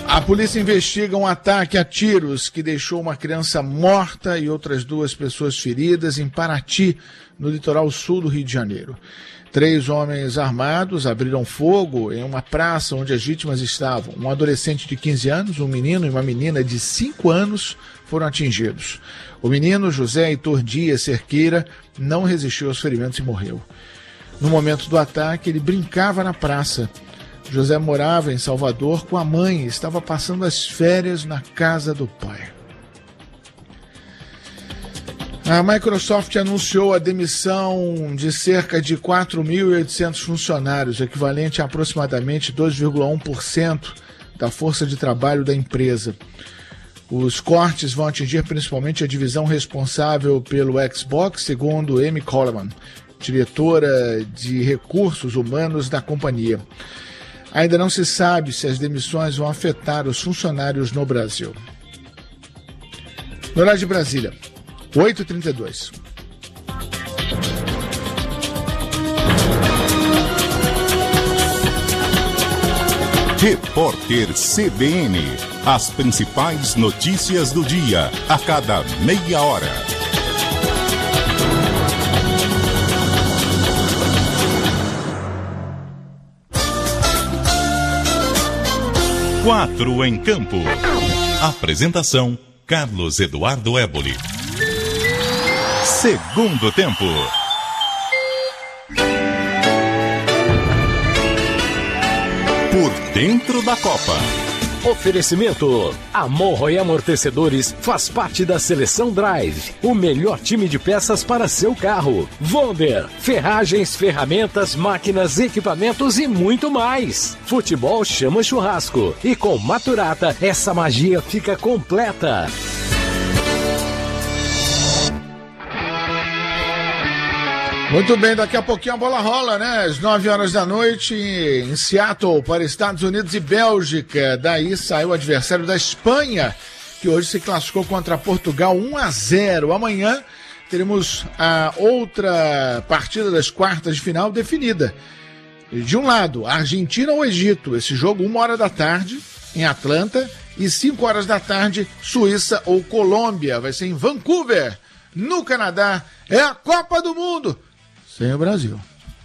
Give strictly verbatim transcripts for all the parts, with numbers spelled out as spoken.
A polícia investiga um ataque a tiros que deixou uma criança morta e outras duas pessoas feridas em Paraty, no litoral sul do Rio de Janeiro. Três homens armados abriram fogo em uma praça onde as vítimas estavam. Um adolescente de quinze anos, um menino e uma menina de cinco anos foram atingidos. O menino, José Heitor Dias Cerqueira, não resistiu aos ferimentos e morreu. No momento do ataque, ele brincava na praça. José morava em Salvador com a mãe e estava passando as férias na casa do pai. A Microsoft anunciou a demissão de cerca de quatro mil e oitocentos funcionários, equivalente a aproximadamente dois vírgula um por cento da força de trabalho da empresa. Os cortes vão atingir principalmente a divisão responsável pelo Xbox, segundo Amy Coleman, diretora de recursos humanos da companhia. Ainda não se sabe se as demissões vão afetar os funcionários no Brasil. No horário de Brasília, oito e trinta e dois. Repórter C B N. As principais notícias do dia, a cada meia hora. Quatro em campo. Apresentação: Carlos Eduardo Éboli. Segundo tempo. Por dentro da Copa. Oferecimento: Amorro e Amortecedores faz parte da Seleção Drive, o melhor time de peças para seu carro. Wonder, ferragens, ferramentas, máquinas, equipamentos e muito mais. Futebol chama churrasco e com Maturata essa magia fica completa. Muito bem, daqui a pouquinho a bola rola, né? Às nove horas da noite em Seattle, para Estados Unidos e Bélgica. Daí saiu o adversário da Espanha, que hoje se classificou contra Portugal um a zero. Amanhã teremos a outra partida das quartas de final definida. De um lado, Argentina ou Egito. Esse jogo, uma hora da tarde, em Atlanta. E cinco horas da tarde, Suíça ou Colômbia. Vai ser em Vancouver, no Canadá. É a Copa do Mundo. Sem o Brasil.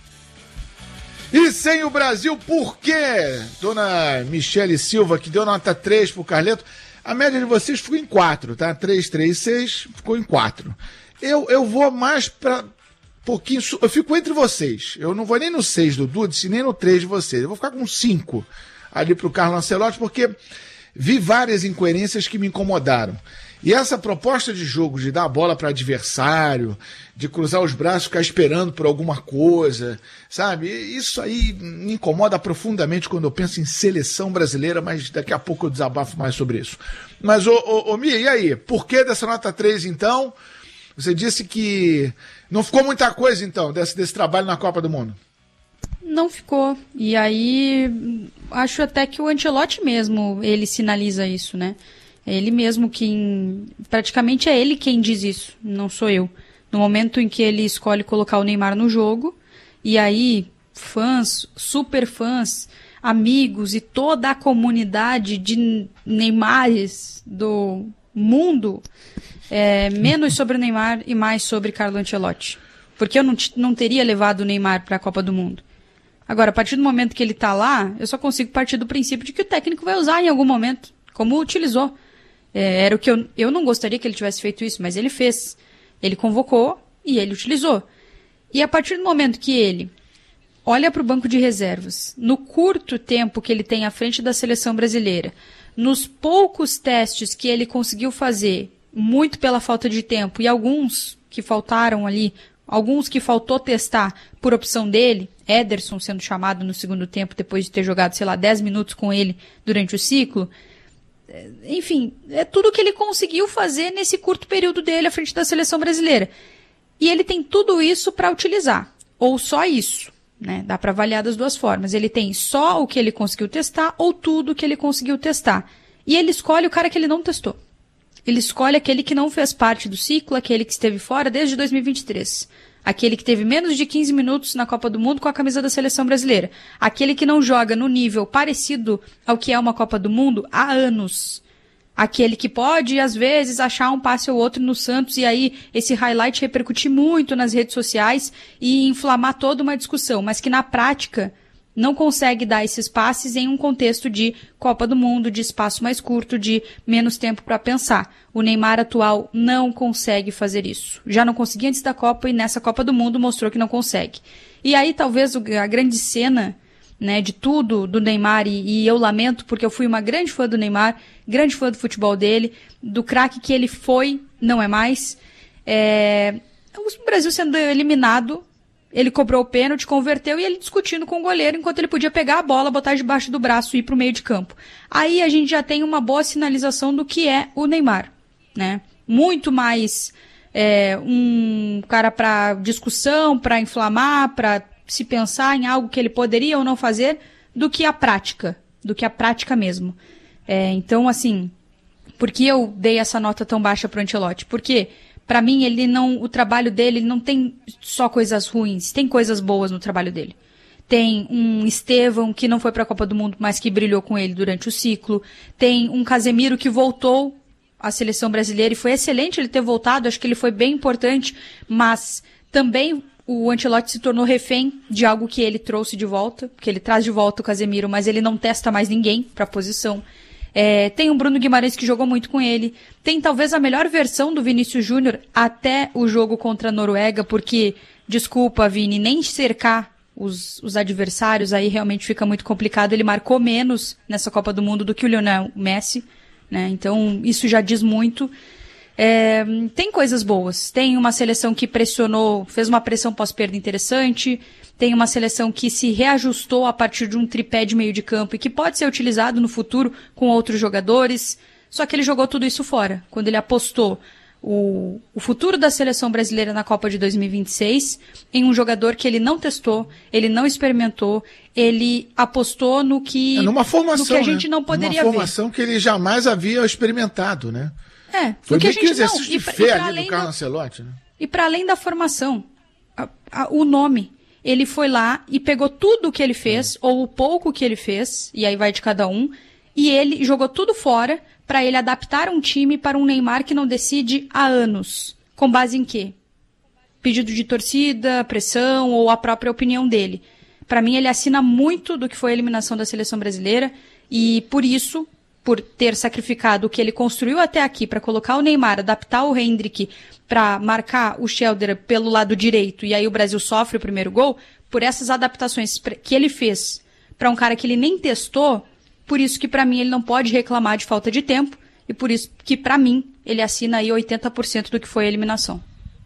E sem o Brasil, por quê? Dona Michele Silva, que deu nota três pro Carleto. A média de vocês ficou em quatro, tá? três, três, seis, ficou em quatro. Eu, eu vou mais pra pouquinho... Eu fico entre vocês. Eu não vou nem no seis do Dudes, nem no três de vocês. Eu vou ficar com cinco ali pro Carlos Ancelotti, porque vi várias incoerências que me incomodaram. E essa proposta de jogo, de dar a bola para adversário, de cruzar os braços, ficar esperando por alguma coisa, sabe? Isso aí me incomoda profundamente quando eu penso em seleção brasileira, mas daqui a pouco eu desabafo mais sobre isso. Mas, ô, ô, ô Mia, e aí? Por que dessa nota três, então? Você disse que não ficou muita coisa, então, desse, desse trabalho na Copa do Mundo. Não ficou. E aí, acho até que o Ancelotti mesmo, ele sinaliza isso, né? É ele mesmo quem... Praticamente é ele quem diz isso, não sou eu. No momento em que ele escolhe colocar o Neymar no jogo, e aí fãs, super fãs, amigos e toda a comunidade de Neymares do mundo, é, menos sobre o Neymar e mais sobre Carlo Ancelotti. Porque eu não, não teria levado o Neymar para a Copa do Mundo. Agora, a partir do momento que ele está lá, eu só consigo partir do princípio de que o técnico vai usar em algum momento, como utilizou. É, era o que eu, eu não gostaria que ele tivesse feito isso, mas ele fez. Ele convocou e ele utilizou. E a partir do momento que ele olha para o banco de reservas, no curto tempo que ele tem à frente da seleção brasileira, nos poucos testes que ele conseguiu fazer, muito pela falta de tempo, e alguns que faltaram ali, alguns que faltou testar por opção dele, Ederson sendo chamado no segundo tempo depois de ter jogado, sei lá, dez minutos com ele durante o ciclo. Enfim, é tudo que ele conseguiu fazer nesse curto período dele à frente da seleção brasileira. E ele tem tudo isso para utilizar, ou só isso, né? Dá para avaliar das duas formas. Ele tem só o que ele conseguiu testar ou tudo que ele conseguiu testar. E ele escolhe o cara que ele não testou. Ele escolhe aquele que não fez parte do ciclo, aquele que esteve fora desde dois mil e vinte e três. Aquele que teve menos de quinze minutos na Copa do Mundo com a camisa da seleção brasileira. Aquele que não joga no nível parecido ao que é uma Copa do Mundo há anos. Aquele que pode, às vezes, achar um passe ou outro no Santos e aí esse highlight repercutir muito nas redes sociais e inflamar toda uma discussão, mas que na prática não consegue dar esses passes em um contexto de Copa do Mundo, de espaço mais curto, de menos tempo para pensar. O Neymar atual não consegue fazer isso. Já não conseguia antes da Copa e nessa Copa do Mundo mostrou que não consegue. E aí talvez a grande cena, né, de tudo do Neymar, e, e eu lamento porque eu fui uma grande fã do Neymar, grande fã do futebol dele, do craque que ele foi, não é mais. É, o Brasil sendo eliminado, ele cobrou o pênalti, converteu e ele discutindo com o goleiro enquanto ele podia pegar a bola, botar debaixo do braço e ir para o meio de campo. Aí a gente já tem uma boa sinalização do que é o Neymar, né? Muito mais é, um cara para discussão, para inflamar, para se pensar em algo que ele poderia ou não fazer, do que a prática, do que a prática mesmo. É, então, assim, por que eu dei essa nota tão baixa para o Ancelotti? Porque para mim, ele não, o trabalho dele não tem só coisas ruins, tem coisas boas no trabalho dele. Tem um Estevão que não foi para a Copa do Mundo, mas que brilhou com ele durante o ciclo. Tem um Casemiro que voltou à seleção brasileira e foi excelente ele ter voltado, acho que ele foi bem importante, mas também o Ancelotti se tornou refém de algo que ele trouxe de volta, que ele traz de volta o Casemiro, mas ele não testa mais ninguém para a posição. É, tem um Bruno Guimarães que jogou muito com ele. Tem talvez a melhor versão do Vinícius Júnior até o jogo contra a Noruega, porque, desculpa, Vini, nem cercar os, os adversários aí realmente fica muito complicado. Ele marcou menos nessa Copa do Mundo do que o Lionel Messi, né? Então isso já diz muito. É, tem coisas boas. Tem uma seleção que pressionou, fez uma pressão pós-perda interessante. Tem uma seleção que se reajustou a partir de um tripé de meio de campo e que pode ser utilizado no futuro com outros jogadores. Só que ele jogou tudo isso fora. Quando ele apostou o, o futuro da seleção brasileira na Copa de dois mil e vinte e seis em um jogador que ele não testou, ele não experimentou, ele apostou no que, é numa formação, no que a gente né? não poderia ver. Uma formação ver. Que ele jamais havia experimentado, né? É, foi que a gente exercício não, de fé ali do Carlo Ancelotti, né? E para além da formação, a, a, o nome, ele foi lá e pegou tudo o que ele fez, é. ou o pouco que ele fez, e aí vai de cada um, e ele jogou tudo fora para ele adaptar um time para um Neymar que não decide há anos. Com base em quê? Pedido de torcida, pressão ou a própria opinião dele. Para mim, ele assina muito do que foi a eliminação da seleção brasileira e, por isso, por ter sacrificado o que ele construiu até aqui para colocar o Neymar, adaptar o Hendrick para marcar o Schelder pelo lado direito e aí o Brasil sofre o primeiro gol, por essas adaptações que ele fez para um cara que ele nem testou, por isso que para mim ele não pode reclamar de falta de tempo e por isso que para mim ele assina aí oitenta por cento do que foi a eliminação.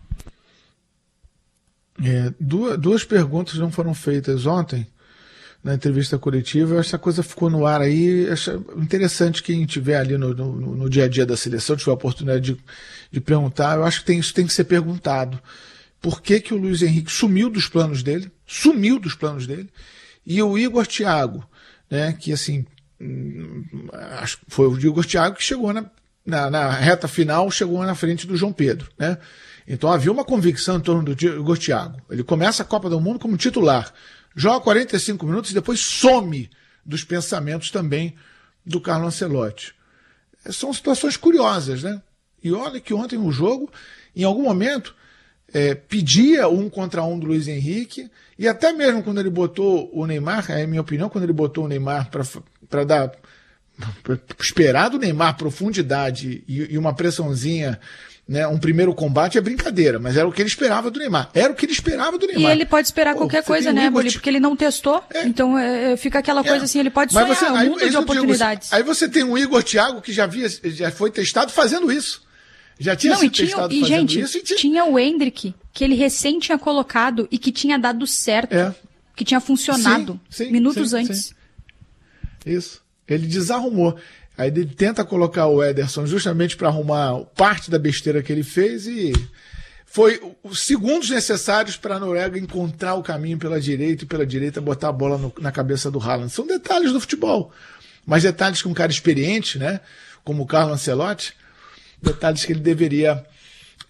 É, duas, duas perguntas não foram feitas ontem na entrevista coletiva. Essa coisa ficou no ar aí. Acho interessante quem estiver ali no, no, no dia a dia da seleção, tiver a oportunidade de, de perguntar. Eu acho que tem, isso tem que ser perguntado. Por que que o Luiz Henrique sumiu dos planos dele? Sumiu dos planos dele. E o Igor Thiago, né, que assim, acho que foi o Igor Thiago que chegou na, na, na reta final, chegou na frente do João Pedro, né? Então havia uma convicção em torno do Igor Thiago. Ele começa a Copa do Mundo como titular, joga quarenta e cinco minutos e depois some dos pensamentos também do Carlo Ancelotti. São situações curiosas, né? E olha que ontem o jogo, em algum momento, é, pedia um contra um do Luiz Henrique, e até mesmo quando ele botou o Neymar, é a minha opinião, quando ele botou o Neymar para dar, pra esperar do Neymar profundidade e, e uma pressãozinha, né, um primeiro combate é brincadeira, mas era o que ele esperava do Neymar. Era o que ele esperava do Neymar. E ele pode esperar Pô, qualquer coisa, né, Boli? Porque ele não testou. É. Então é, fica aquela coisa é. assim, ele pode sonhar você, um aí, mundo de oportunidades. Digo, aí você tem um Igor Thiago que já, via, já foi testado fazendo isso. Já tinha não, sido e tinha, testado e, fazendo gente, isso. E tinha... tinha o Hendrick, que ele recém tinha colocado e que tinha dado certo. É. Que tinha funcionado sim, sim, minutos sim, antes. Sim. Isso. Ele desarrumou. Aí ele tenta colocar o Ederson justamente para arrumar parte da besteira que ele fez e foi os segundos necessários para a Noruega encontrar o caminho pela direita e pela direita botar a bola no, na cabeça do Haaland. São detalhes do futebol, mas detalhes que um cara experiente, né, como o Carlo Ancelotti, detalhes que ele deveria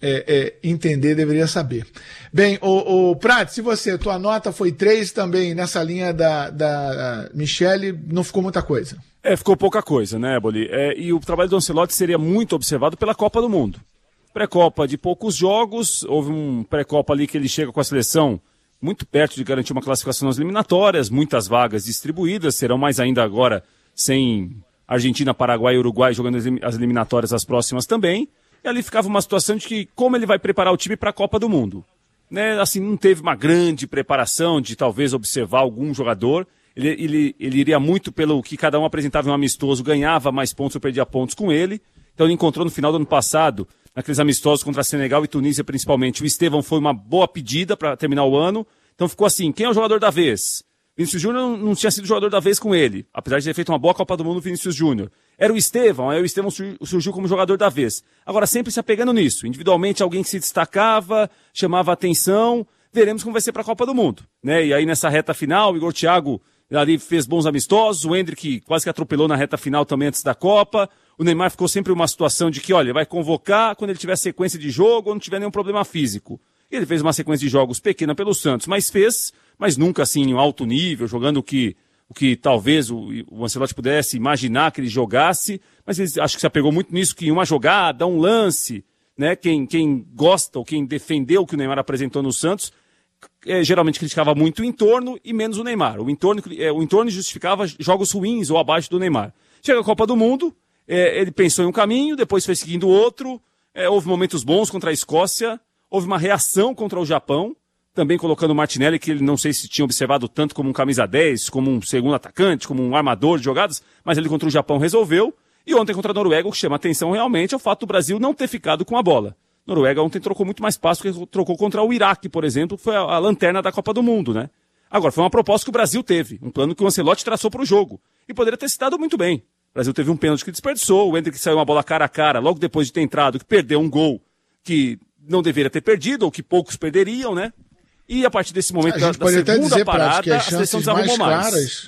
é, é, entender, deveria saber. Bem, o, o Prat, se você, tua nota foi três também nessa linha da, da Michele, não ficou muita coisa. É, ficou pouca coisa, né, Boli? É, e o trabalho do Ancelotti seria muito observado pela Copa do Mundo. Pré-Copa de poucos jogos, houve um pré-Copa ali que ele chega com a seleção muito perto de garantir uma classificação nas eliminatórias, muitas vagas distribuídas, serão mais ainda agora sem Argentina, Paraguai e Uruguai jogando as eliminatórias as próximas também. E ali ficava uma situação de que como ele vai preparar o time para a Copa do Mundo. Né? Assim, não teve uma grande preparação de talvez observar algum jogador. Ele, ele, ele iria muito pelo que cada um apresentava em um amistoso, ganhava mais pontos ou perdia pontos com ele. Então ele encontrou no final do ano passado, naqueles amistosos contra Senegal e Tunísia principalmente, o Estevão foi uma boa pedida para terminar o ano. Então ficou assim, quem é o jogador da vez? Vinícius Júnior não, não tinha sido jogador da vez com ele, apesar de ter feito uma boa Copa do Mundo, Vinícius Júnior. Era o Estevão, aí o Estevão surgiu como jogador da vez. Agora sempre se apegando nisso, individualmente alguém que se destacava, chamava atenção, veremos como vai ser para a Copa do Mundo. Né? E aí nessa reta final, o Igor Thiago ali fez bons amistosos, o Endrick quase que atropelou na reta final também antes da Copa, o Neymar ficou sempre uma situação de que, olha, vai convocar quando ele tiver sequência de jogo ou não tiver nenhum problema físico. E ele fez uma sequência de jogos pequena pelo Santos, mas fez, mas nunca assim em alto nível, jogando o que, o que talvez o, o Ancelotti pudesse imaginar que ele jogasse, mas ele acho que se apegou muito nisso, que em uma jogada, um lance, né, quem, quem gosta ou quem defendeu o que o Neymar apresentou no Santos, é, geralmente criticava muito o entorno e menos o Neymar. O entorno, é, o entorno justificava jogos ruins ou abaixo do Neymar. Chega a Copa do Mundo, é, ele pensou em um caminho, depois foi seguindo outro, é, houve momentos bons contra a Escócia, houve uma reação contra o Japão, também colocando o Martinelli, que ele não sei se tinha observado tanto como um camisa dez, como um segundo atacante, como um armador de jogadas, mas ele contra o Japão resolveu. E ontem contra a Noruega, o que chama atenção realmente é o fato do Brasil não ter ficado com a bola. A Noruega ontem trocou muito mais passos que trocou contra o Iraque, por exemplo, que foi a, a lanterna da Copa do Mundo, né? Agora, foi uma proposta que o Brasil teve, um plano que o Ancelotti traçou para o jogo. E poderia ter se dado muito bem. O Brasil teve um pênalti que desperdiçou, o Endrick saiu uma bola cara a cara, logo depois de ter entrado, que perdeu um gol que não deveria ter perdido, ou que poucos perderiam, né? E a partir desse momento da, da segunda parada, que as a seleção chances mais desarrumou claras, mais.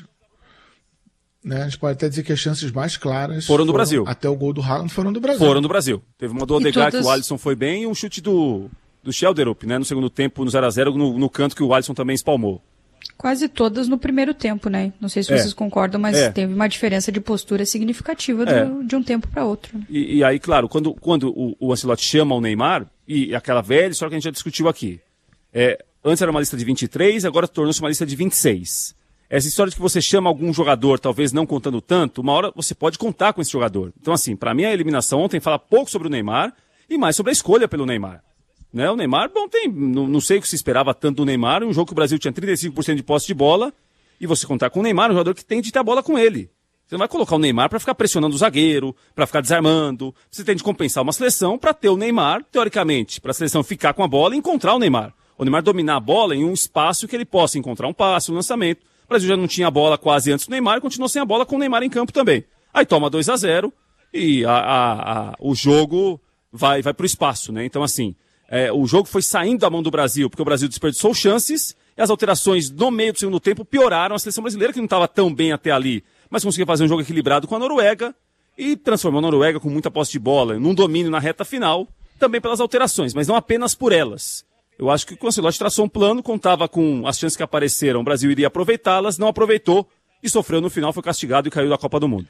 Né, a gente pode até dizer que as chances mais claras foram do Brasil. Até o gol do Haaland foram do Brasil. Foram do Brasil. Teve uma do Odegaard todas... que o Alisson foi bem e um chute do, do Schelderup, né? No segundo tempo, no zero a zero, no, no canto que o Alisson também espalmou. Quase todas no primeiro tempo, né? Não sei se É. vocês concordam, mas É. teve uma diferença de postura significativa do- É. de um tempo para outro. E, e aí, claro, quando, quando o, o Ancelotti chama o Neymar, e aquela velha história que a gente já discutiu aqui, é, antes era uma lista de vinte e três, agora tornou-se uma lista de vinte e seis. Essa história de que você chama algum jogador, talvez não contando tanto, uma hora você pode contar com esse jogador. Então, assim, para mim a eliminação ontem fala pouco sobre o Neymar e mais sobre a escolha pelo Neymar. Né? O Neymar, bom, tem, não, não sei o que se esperava tanto do Neymar, um jogo que o Brasil tinha trinta e cinco por cento de posse de bola, e você contar com o Neymar, um jogador que tem de ter a bola com ele. Você não vai colocar o Neymar para ficar pressionando o zagueiro, para ficar desarmando. Você tem de compensar uma seleção para ter o Neymar, teoricamente, para a seleção ficar com a bola e encontrar o Neymar. O Neymar dominar a bola em um espaço que ele possa encontrar um passe, um lançamento. O Brasil já não tinha a bola quase antes do Neymar e continuou sem a bola com o Neymar em campo também. Aí toma dois a zero e a, a, a, o jogo vai, vai para o espaço, né? Então, assim, é, o jogo foi saindo da mão do Brasil, porque o Brasil desperdiçou chances e as alterações no meio do segundo tempo pioraram a seleção brasileira, que não estava tão bem até ali, mas conseguiu fazer um jogo equilibrado com a Noruega e transformou a Noruega com muita posse de bola num domínio na reta final, também pelas alterações, mas não apenas por elas. Eu acho que o Ancelotti traçou um plano, contava com as chances que apareceram, o Brasil iria aproveitá-las, não aproveitou e sofreu no final, foi castigado e caiu da Copa do Mundo.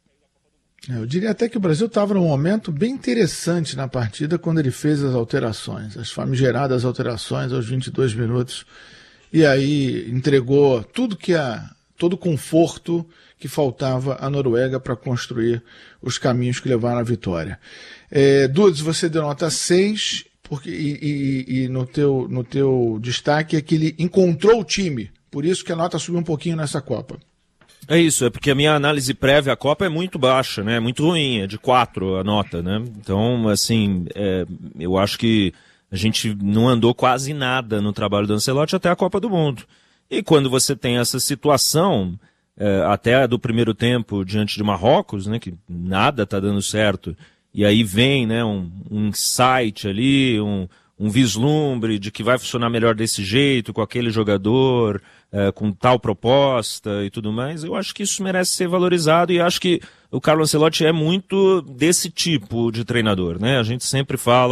Eu diria até que o Brasil estava num momento bem interessante na partida quando ele fez as alterações, as famigeradas alterações aos vinte e dois minutos, e aí entregou tudo que a, todo o conforto que faltava à Noruega para construir os caminhos que levaram à vitória. É, Dudes, você deu nota seis, porque, e, e, e no, teu, no teu destaque é que ele encontrou o time, por isso que a nota subiu um pouquinho nessa Copa. É isso, é porque a minha análise prévia à Copa é muito baixa, né? É muito ruim, é de quatro a nota, né? Então, assim, é, eu acho que a gente não andou quase nada no trabalho do Ancelotti até a Copa do Mundo. E quando você tem essa situação, é, até do primeiro tempo diante de Marrocos, né? Que nada está dando certo, e aí vem, né, um, um insight ali, um, um vislumbre de que vai funcionar melhor desse jeito, com aquele jogador, é, com tal proposta e tudo mais, eu acho que isso merece ser valorizado e acho que o Carlo Ancelotti é muito desse tipo de treinador, né? A gente sempre fala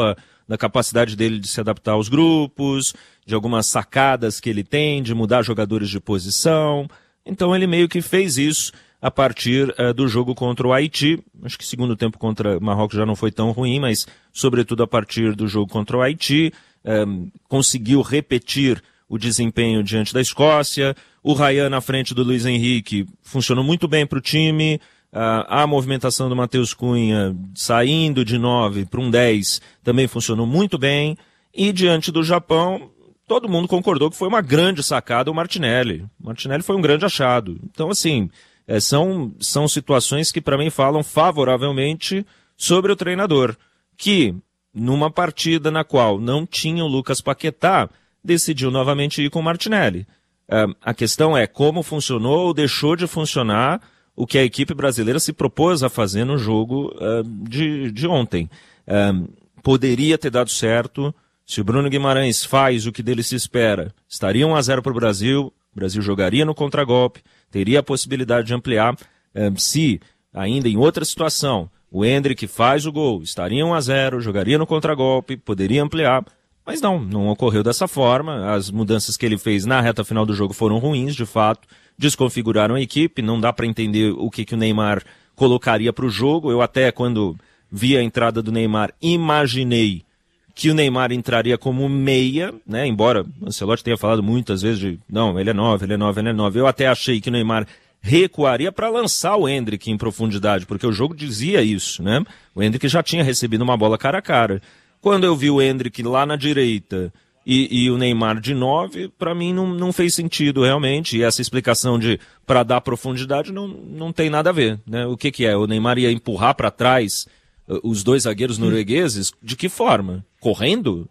da capacidade dele de se adaptar aos grupos, de algumas sacadas que ele tem, de mudar jogadores de posição. Então ele meio que fez isso a partir uh, do jogo contra o Haiti. Acho que o segundo tempo contra o Marrocos já não foi tão ruim, mas sobretudo a partir do jogo contra o Haiti, um, conseguiu repetir o desempenho diante da Escócia. O Ryan na frente do Luiz Henrique funcionou muito bem para o time. Uh, a movimentação do Matheus Cunha saindo de nove para um dez também funcionou muito bem. E diante do Japão, todo mundo concordou que foi uma grande sacada o Martinelli. O Martinelli foi um grande achado. Então, assim, é, são, são situações que para mim falam favoravelmente sobre o treinador, que numa partida na qual não tinha o Lucas Paquetá, decidiu novamente ir com o Martinelli. Uh, a questão é como funcionou ou deixou de funcionar o que a equipe brasileira se propôs a fazer no jogo uh, de, de ontem. Uh, poderia ter dado certo. Se o Bruno Guimarães faz o que dele se espera, estaria um a zero para o Brasil, o Brasil jogaria no contragolpe, teria a possibilidade de ampliar. Uh, se, ainda em outra situação, o Endrick faz o gol, estaria um a zero, jogaria no contragolpe, poderia ampliar. Mas não, não ocorreu dessa forma. As mudanças que ele fez na reta final do jogo foram ruins, de fato. Desconfiguraram a equipe, não dá para entender o que, que o Neymar colocaria para o jogo. Eu até, quando vi a entrada do Neymar, imaginei que o Neymar entraria como meia, né? Embora o Ancelotti tenha falado muitas vezes de, não, ele é nove, ele é nove, ele é nove. Eu até achei que o Neymar recuaria para lançar o Endrick em profundidade, porque o jogo dizia isso, né? O Endrick já tinha recebido uma bola cara a cara. Quando eu vi o Endrick lá na direita e, e o Neymar de nove, para mim não, não fez sentido realmente. E essa explicação de para dar profundidade não, não tem nada a ver, né? O que, que é? O Neymar ia empurrar para trás uh, os dois zagueiros noruegueses? De que forma? Correndo?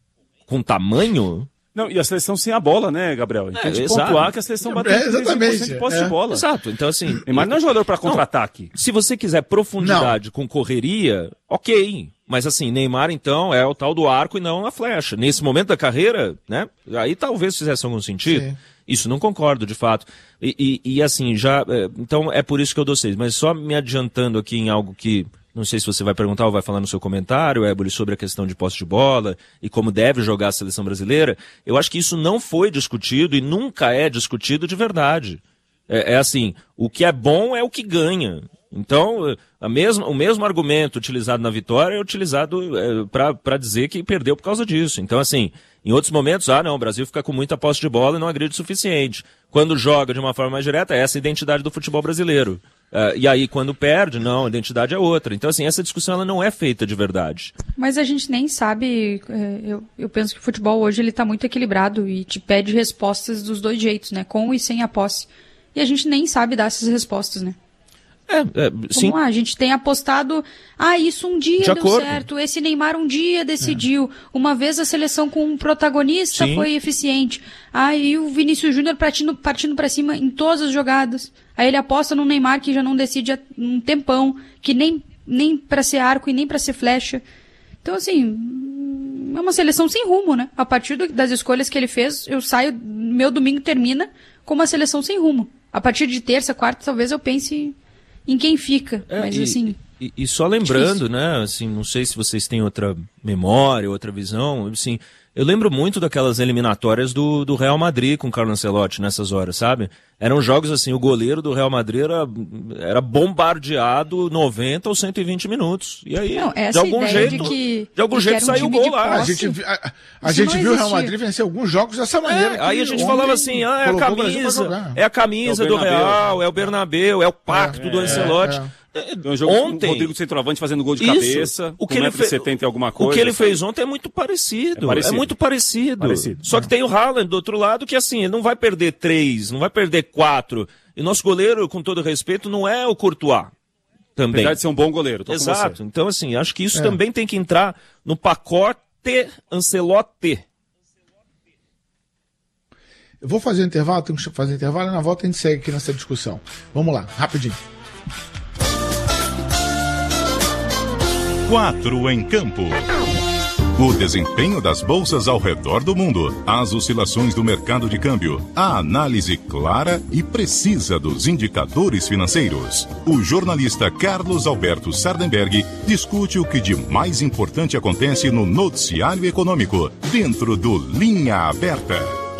Com tamanho? Não, e a seleção sem a bola, né, Gabriel? Então, É, de exato. pontuar que a seleção bateu É, exatamente, de posse é. de bola. Exato. Então, assim... Neymar não é jogador para contra-ataque. Se você quiser profundidade com correria, ok. Mas assim, Neymar então é o tal do arco e não a flecha. Nesse momento da carreira, né? Aí talvez fizesse algum sentido. Sim. Isso não concordo, de fato. E, e, e assim, já... É, então é por isso que eu dou seis. Mas só me adiantando aqui em algo que... Não sei se você vai perguntar ou vai falar no seu comentário, Éboli, sobre a questão de posse de bola e como deve jogar a seleção brasileira. Eu acho que isso não foi discutido e nunca é discutido de verdade. É, é assim, o que é bom é o que ganha. Então, a mesma, o mesmo argumento utilizado na vitória é utilizado é, para dizer que perdeu por causa disso. Então, assim, em outros momentos, ah, não, o Brasil fica com muita posse de bola e não agride o suficiente. Quando joga de uma forma mais direta, essa é a identidade do futebol brasileiro. Uh, e aí, quando perde, não, a identidade é outra. Então, assim, essa discussão ela não é feita de verdade. Mas a gente nem sabe, é, eu, eu penso que o futebol hoje ele tá muito equilibrado e te pede respostas dos dois jeitos, né? Com e sem a posse. E a gente nem sabe dar essas respostas, né? É, é, sim. Vamos lá, a gente tem apostado, ah, isso um dia De deu acordo. certo, esse Neymar um dia decidiu, é. Uma vez a seleção com um protagonista Sim. foi eficiente, ah, e o Vinícius Júnior partindo, partindo pra cima em todas as jogadas, aí ele aposta no Neymar que já não decide há um tempão, que nem, nem pra ser arco e nem pra ser flecha, então assim, é uma seleção sem rumo, né, a partir do, das escolhas que ele fez, eu saio, meu domingo termina com uma seleção sem rumo, a partir de terça, quarta, talvez eu pense em quem fica, É, mas e, assim... E, e só lembrando, difícil. né, assim, não sei se vocês têm outra memória, outra visão, assim, eu lembro muito daquelas eliminatórias do, do Real Madrid com o Carlo Ancelotti nessas horas, sabe? Eram jogos assim, o goleiro do Real Madrid era, era bombardeado noventa ou cento e vinte minutos. E aí, Não, essa de algum ideia jeito, de que- de algum de que jeito era um saiu o time gol de lá. A posse. gente, vi- a, a Isso gente não viu o Real existia. Madrid vencer alguns jogos dessa maneira. É, aí a que gente ontem falava assim, ah, é a colocou o Brasil pra camisa, jogar. é a camisa É o do Bernabéu. Real, é o Bernabéu, é o pacto do Ancelotti. é. Um jogo Ontem, com o Rodrigo Centroavante fazendo gol de Isso. cabeça, O que com ele um metro e fez- setenta e alguma coisa. O que ele sabe? fez ontem é muito parecido. É parecido. É muito parecido. Parecido. Só que tem o Haaland do outro lado que assim, ele não vai perder três, não vai perder quatro. E nosso goleiro, com todo respeito, não é o Courtois. Também. Apesar de ser um bom goleiro. Tô com Exato. você. Então, assim, acho que isso É. também tem que entrar no pacote Ancelotti. Eu vou fazer um intervalo, tenho que fazer intervalo e na volta a gente segue aqui nessa discussão. Vamos lá, rapidinho. Quatro em campo. O desempenho das bolsas ao redor do mundo, as oscilações do mercado de câmbio, a análise clara e precisa dos indicadores financeiros. O jornalista Carlos Alberto Sardenberg discute o que de mais importante acontece no noticiário econômico, dentro do Linha Aberta.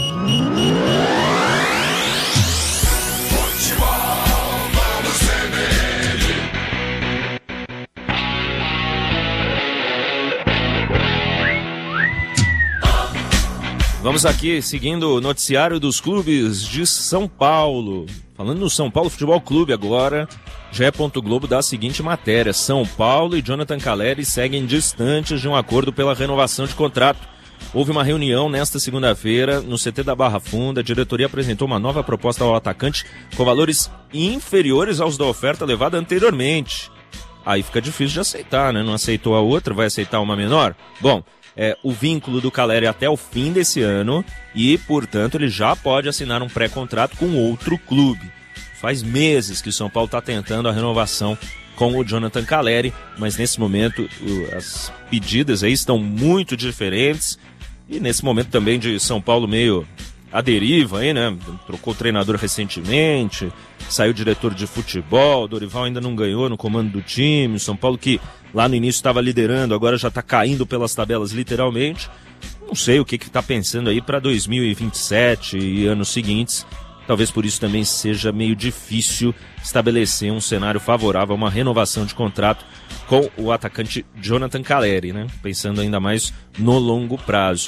Vamos aqui seguindo o noticiário dos clubes de São Paulo. Falando no São Paulo Futebol Clube agora, G E. Globo dá a seguinte matéria: São Paulo e Jonathan Calleri seguem distantes de um acordo pela renovação de contrato. Houve uma reunião nesta segunda-feira no C T da Barra Funda. A diretoria apresentou uma nova proposta ao atacante com valores inferiores aos da oferta levada anteriormente. Aí fica difícil de aceitar, né? Não aceitou a outra, vai aceitar uma menor? Bom, é o vínculo do Calleri até o fim desse ano e, portanto, ele já pode assinar um pré-contrato com outro clube. Faz meses que o São Paulo está tentando a renovação com o Jonathan Calleri, mas nesse momento as pedidas aí estão muito diferentes e nesse momento também de São Paulo meio à deriva aí, né? Trocou o treinador recentemente, saiu o diretor de futebol, Dorival ainda não ganhou no comando do time, o São Paulo que lá no início estava liderando, agora já está caindo pelas tabelas literalmente. Não sei o que está pensando aí para dois mil e vinte e sete e anos seguintes. Talvez por isso também seja meio difícil estabelecer um cenário favorável a uma renovação de contrato com o atacante Jonathan Calleri, né? Pensando ainda mais no longo prazo.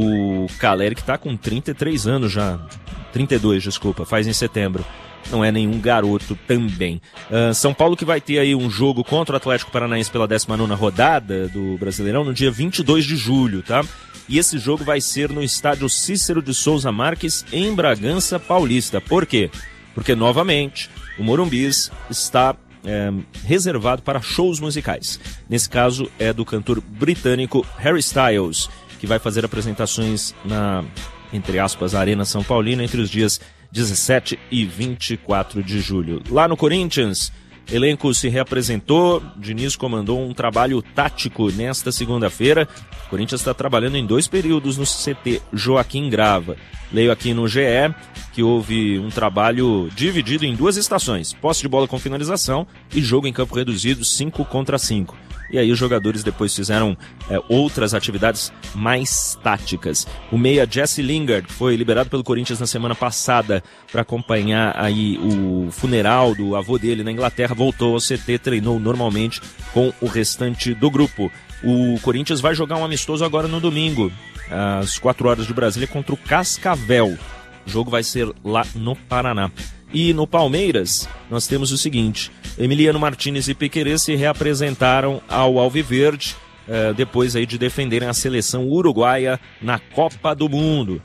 O Calleri que está com trinta e três anos já, trinta e dois, desculpa, faz em setembro. Não é nenhum garoto também. Uh, São Paulo que vai ter aí um jogo contra o Atlético Paranaense pela décima nona rodada do Brasileirão no dia vinte e dois de julho, tá? E esse jogo vai ser no estádio Cícero de Souza Marques, em Bragança Paulista. Por quê? Porque, novamente, o Morumbis está é, reservado para shows musicais. Nesse caso, é do cantor britânico Harry Styles, que vai fazer apresentações na, entre aspas, Arena São Paulina entre os dias dezessete e vinte e quatro de julho. Lá no Corinthians, elenco se reapresentou, Diniz comandou um trabalho tático nesta segunda-feira. O Corinthians está trabalhando em dois períodos no C T Joaquim Grava. Leio aqui no G E que houve um trabalho dividido em duas estações, posse de bola com finalização e jogo em campo reduzido cinco contra cinco. E aí os jogadores depois fizeram é, outras atividades mais táticas. O meia Jesse Lingard foi liberado pelo Corinthians na semana passada para acompanhar aí o funeral do avô dele na Inglaterra. Voltou ao C T, treinou normalmente com o restante do grupo. O Corinthians vai jogar um amistoso agora no domingo, às quatro horas de Brasília, contra o Cascavel. O jogo vai ser lá no Paraná. E no Palmeiras, nós temos o seguinte: Emiliano Martínez e Piquerez se reapresentaram ao Alviverde, eh, depois aí de defenderem a seleção uruguaia na Copa do Mundo.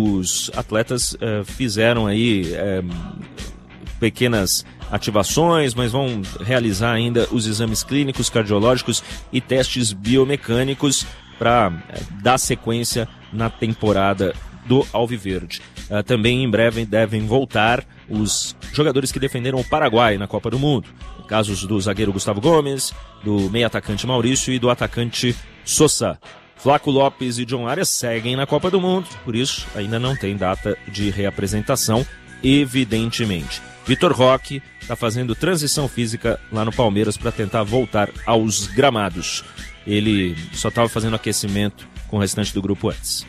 Os atletas eh, fizeram aí eh, pequenas ativações, mas vão realizar ainda os exames clínicos, cardiológicos e testes biomecânicos para eh, dar sequência na temporada do Alviverde. Uh, também em breve devem voltar os jogadores que defenderam o Paraguai na Copa do Mundo. Casos do zagueiro Gustavo Gomes, do meio-atacante Maurício e do atacante Sosa. Flaco Lopes e John Arias seguem na Copa do Mundo, por isso ainda não tem data de reapresentação, evidentemente. Vitor Roque está fazendo transição física lá no Palmeiras para tentar voltar aos gramados. Ele só estava fazendo aquecimento com o restante do grupo antes.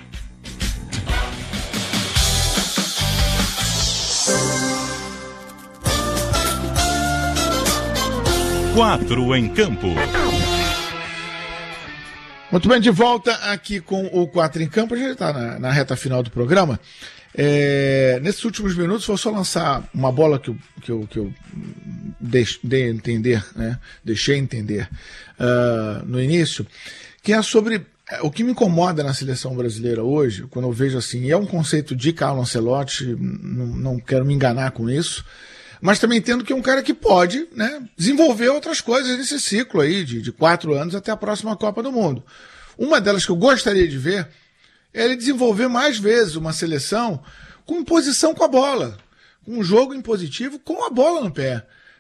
Quatro em campo. Muito bem, de volta aqui com o Quatro em Campo. A gente está na, na reta final do programa. É, nesses últimos minutos, vou só lançar uma bola que eu, que eu, que eu deix, dei entender, né? deixei entender uh, no início, que é sobre o que me incomoda na seleção brasileira hoje, quando eu vejo assim, e é um conceito de Carlo Ancelotti, não, não quero me enganar com isso, mas também entendo que é um cara que pode, né, desenvolver outras coisas nesse ciclo aí de, de quatro anos até a próxima Copa do Mundo. Uma delas que eu gostaria de ver é ele desenvolver mais vezes uma seleção com imposição com a bola, com um jogo impositivo com a bola no pé.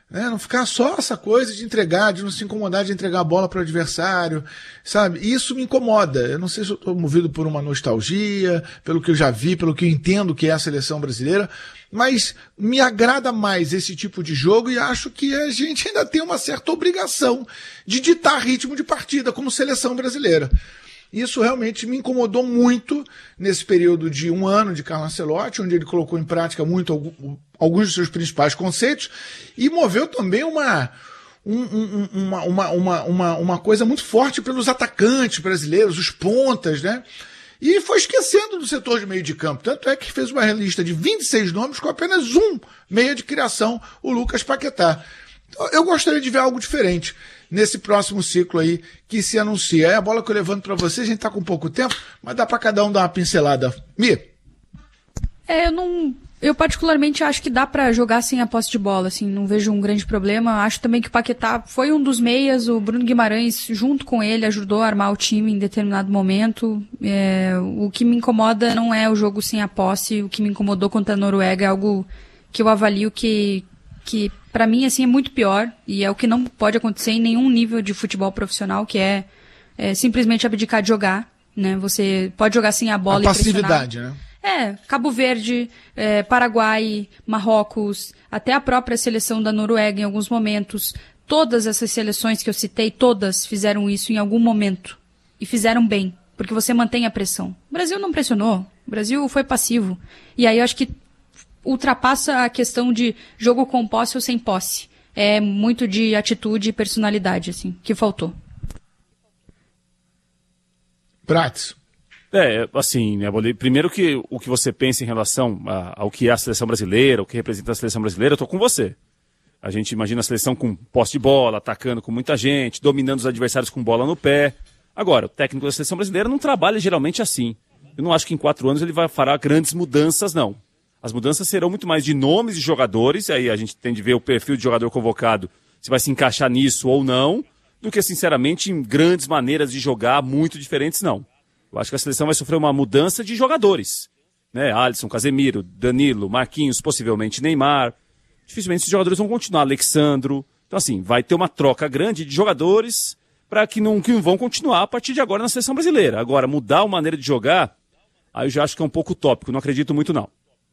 Né? Não ficar só essa coisa de entregar, de não se incomodar de entregar a bola para o adversário, sabe? Isso me incomoda. Eu não sei se eu estou movido por uma nostalgia, pelo que eu já vi, pelo que eu entendo que é a seleção brasileira, mas me agrada mais esse tipo de jogo e acho que a gente ainda tem uma certa obrigação de ditar ritmo de partida como seleção brasileira. Isso realmente me incomodou muito nesse período de um ano de Carlo Ancelotti, onde ele colocou em prática muito alguns dos seus principais conceitos e moveu também uma, um, um, uma, uma, uma, uma, uma coisa muito forte pelos atacantes brasileiros, os pontas, né? E foi esquecendo do setor de meio de campo. Tanto é que fez uma lista de vinte e seis nomes com apenas um meia de criação, o Lucas Paquetá. Então, eu gostaria de ver algo diferente nesse próximo ciclo aí que se anuncia. É a bola que eu levanto para vocês, a gente tá com pouco tempo, mas dá para cada um dar uma pincelada. Mi? É, eu não... Eu particularmente acho que dá pra jogar sem a posse de bola, assim, não vejo um grande problema. Acho também que o Paquetá foi um dos meias, o Bruno Guimarães, junto com ele, ajudou a armar o time em determinado momento. É, o que me incomoda não é o jogo sem a posse, o que me incomodou contra a Noruega é algo que eu avalio que, que pra mim, assim, é muito pior, e é o que não pode acontecer em nenhum nível de futebol profissional, que é, é simplesmente abdicar de jogar, né? Você pode jogar sem a bola a e passividade, pressionar. né? É, Cabo Verde, é, Paraguai, Marrocos, até a própria seleção da Noruega em alguns momentos. Todas essas seleções que eu citei, todas fizeram isso em algum momento. E fizeram bem, porque você mantém a pressão. O Brasil não pressionou, o Brasil foi passivo. E aí eu acho que ultrapassa a questão de jogo com posse ou sem posse. É muito de atitude e personalidade, assim, que faltou. Prates. É, assim, né, primeiro que o que você pensa em relação a, ao que é a seleção brasileira, o que representa a seleção brasileira, eu tô com você. A gente imagina a seleção com posse de bola, atacando com muita gente, dominando os adversários com bola no pé. Agora, o técnico da seleção brasileira não trabalha geralmente assim. Eu não acho que em quatro anos ele vai fará grandes mudanças, não. As mudanças serão muito mais de nomes de jogadores, aí a gente tem de ver o perfil de jogador convocado, se vai se encaixar nisso ou não, do que, sinceramente, em grandes maneiras de jogar muito diferentes, não. Eu acho que a seleção vai sofrer uma mudança de jogadores, né? Alisson, Casemiro, Danilo, Marquinhos, possivelmente Neymar. Dificilmente esses jogadores vão continuar, Alexandro. Então, assim, vai ter uma troca grande de jogadores para que não, que não vão continuar a partir de agora na seleção brasileira. Agora, mudar a maneira de jogar, aí eu já acho que é um pouco utópico, não acredito muito, não.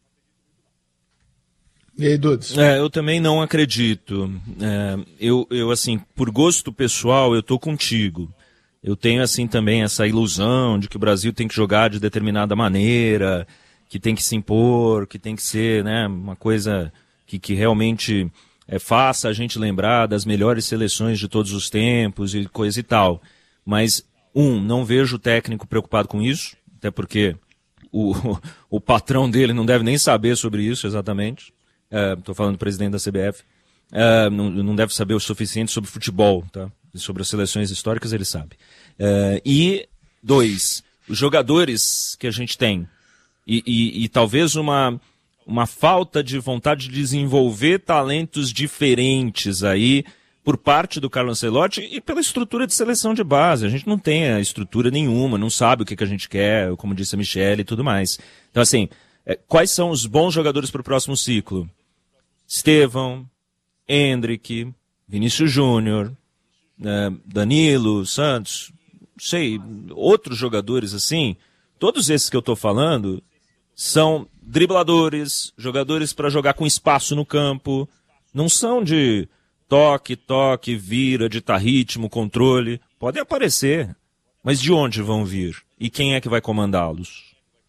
E aí, Dudes? É, eu também não acredito. É, eu, eu, assim, por gosto pessoal, eu tô contigo. Eu tenho, assim, também essa ilusão de que o Brasil tem que jogar de determinada maneira, que tem que se impor, que tem que ser, né, uma coisa que, que realmente é, faça a gente lembrar das melhores seleções de todos os tempos e coisa e tal. Mas, um, não vejo o técnico preocupado com isso, até porque o, o patrão dele não deve nem saber sobre isso exatamente. Estou uh, falando do presidente da C B F. Uh, não, não deve saber o suficiente sobre futebol, tá? Sobre as seleções históricas ele sabe. Uh, e, dois, os jogadores que a gente tem e, e, e talvez uma, uma falta de vontade de desenvolver talentos diferentes aí por parte do Carlo Ancelotti e pela estrutura de seleção de base. A gente não tem a estrutura nenhuma, não sabe o que, que a gente quer, como disse a Michele e tudo mais. Então, assim, é, quais são os bons jogadores para o próximo ciclo? Estevão, Endrick, Vinícius Júnior, é, Danilo, Santos, não sei, outros jogadores assim, todos esses que eu estou falando são dribladores, jogadores para jogar com espaço no campo, não são de toque, toque, vira, ditar ritmo, controle, podem aparecer, mas de onde vão vir? E quem é que vai comandá-los?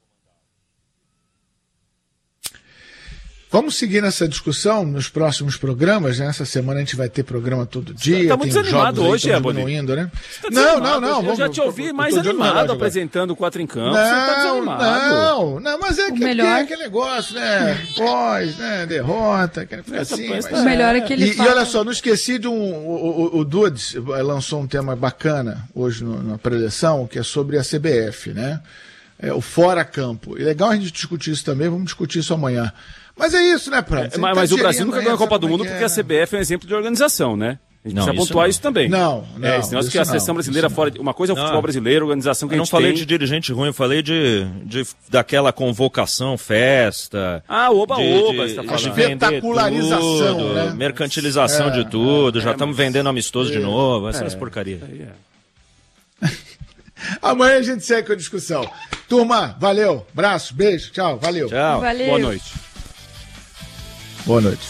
Vamos seguir nessa discussão nos próximos programas, né? Essa semana a gente vai ter programa todo dia. Você tá muito desanimado hoje, é, diminuindo, né? Tá não, não, não. Eu vamos, já te ouvi mais animado apresentando o Quatro em Campo. Não, você tá desanimado. Não, não, mas é, que, melhor... é aquele negócio, né? Pós, né? Derrota, aquele assim. Mas... O melhor é que ele e, fala... e olha só, não esqueci de um... O, o, o Dudes lançou um tema bacana hoje no, na preleção, que é sobre a C B F, né? É, o fora campo. E legal a gente discutir isso também, vamos discutir isso amanhã. Mas é isso, né, Prato? É, mas, tá mas o Brasil nunca ganhou a Copa do Mundo é porque é, a C B F é um exemplo de organização, né? A gente Não, precisa isso pontuar não. isso também. Não, não. É, esse negócio que a isso seleção não, brasileira isso fora. não. De, uma coisa é o Não. futebol brasileiro, a organização que Eu a não gente falei tem. de dirigente ruim, eu falei de, de daquela convocação, festa. Ah, oba-oba, de, você tá de, falando. de vender Espetacularização, tudo, né? mercantilização É, de tudo, é, já é, estamos mas- vendendo amistoso de é, novo, essas é, porcarias. Aí é. Amanhã a gente segue com a discussão. Turma, valeu. Abraço, beijo, tchau, valeu. Tchau. Valeu. Boa noite. Boa noite.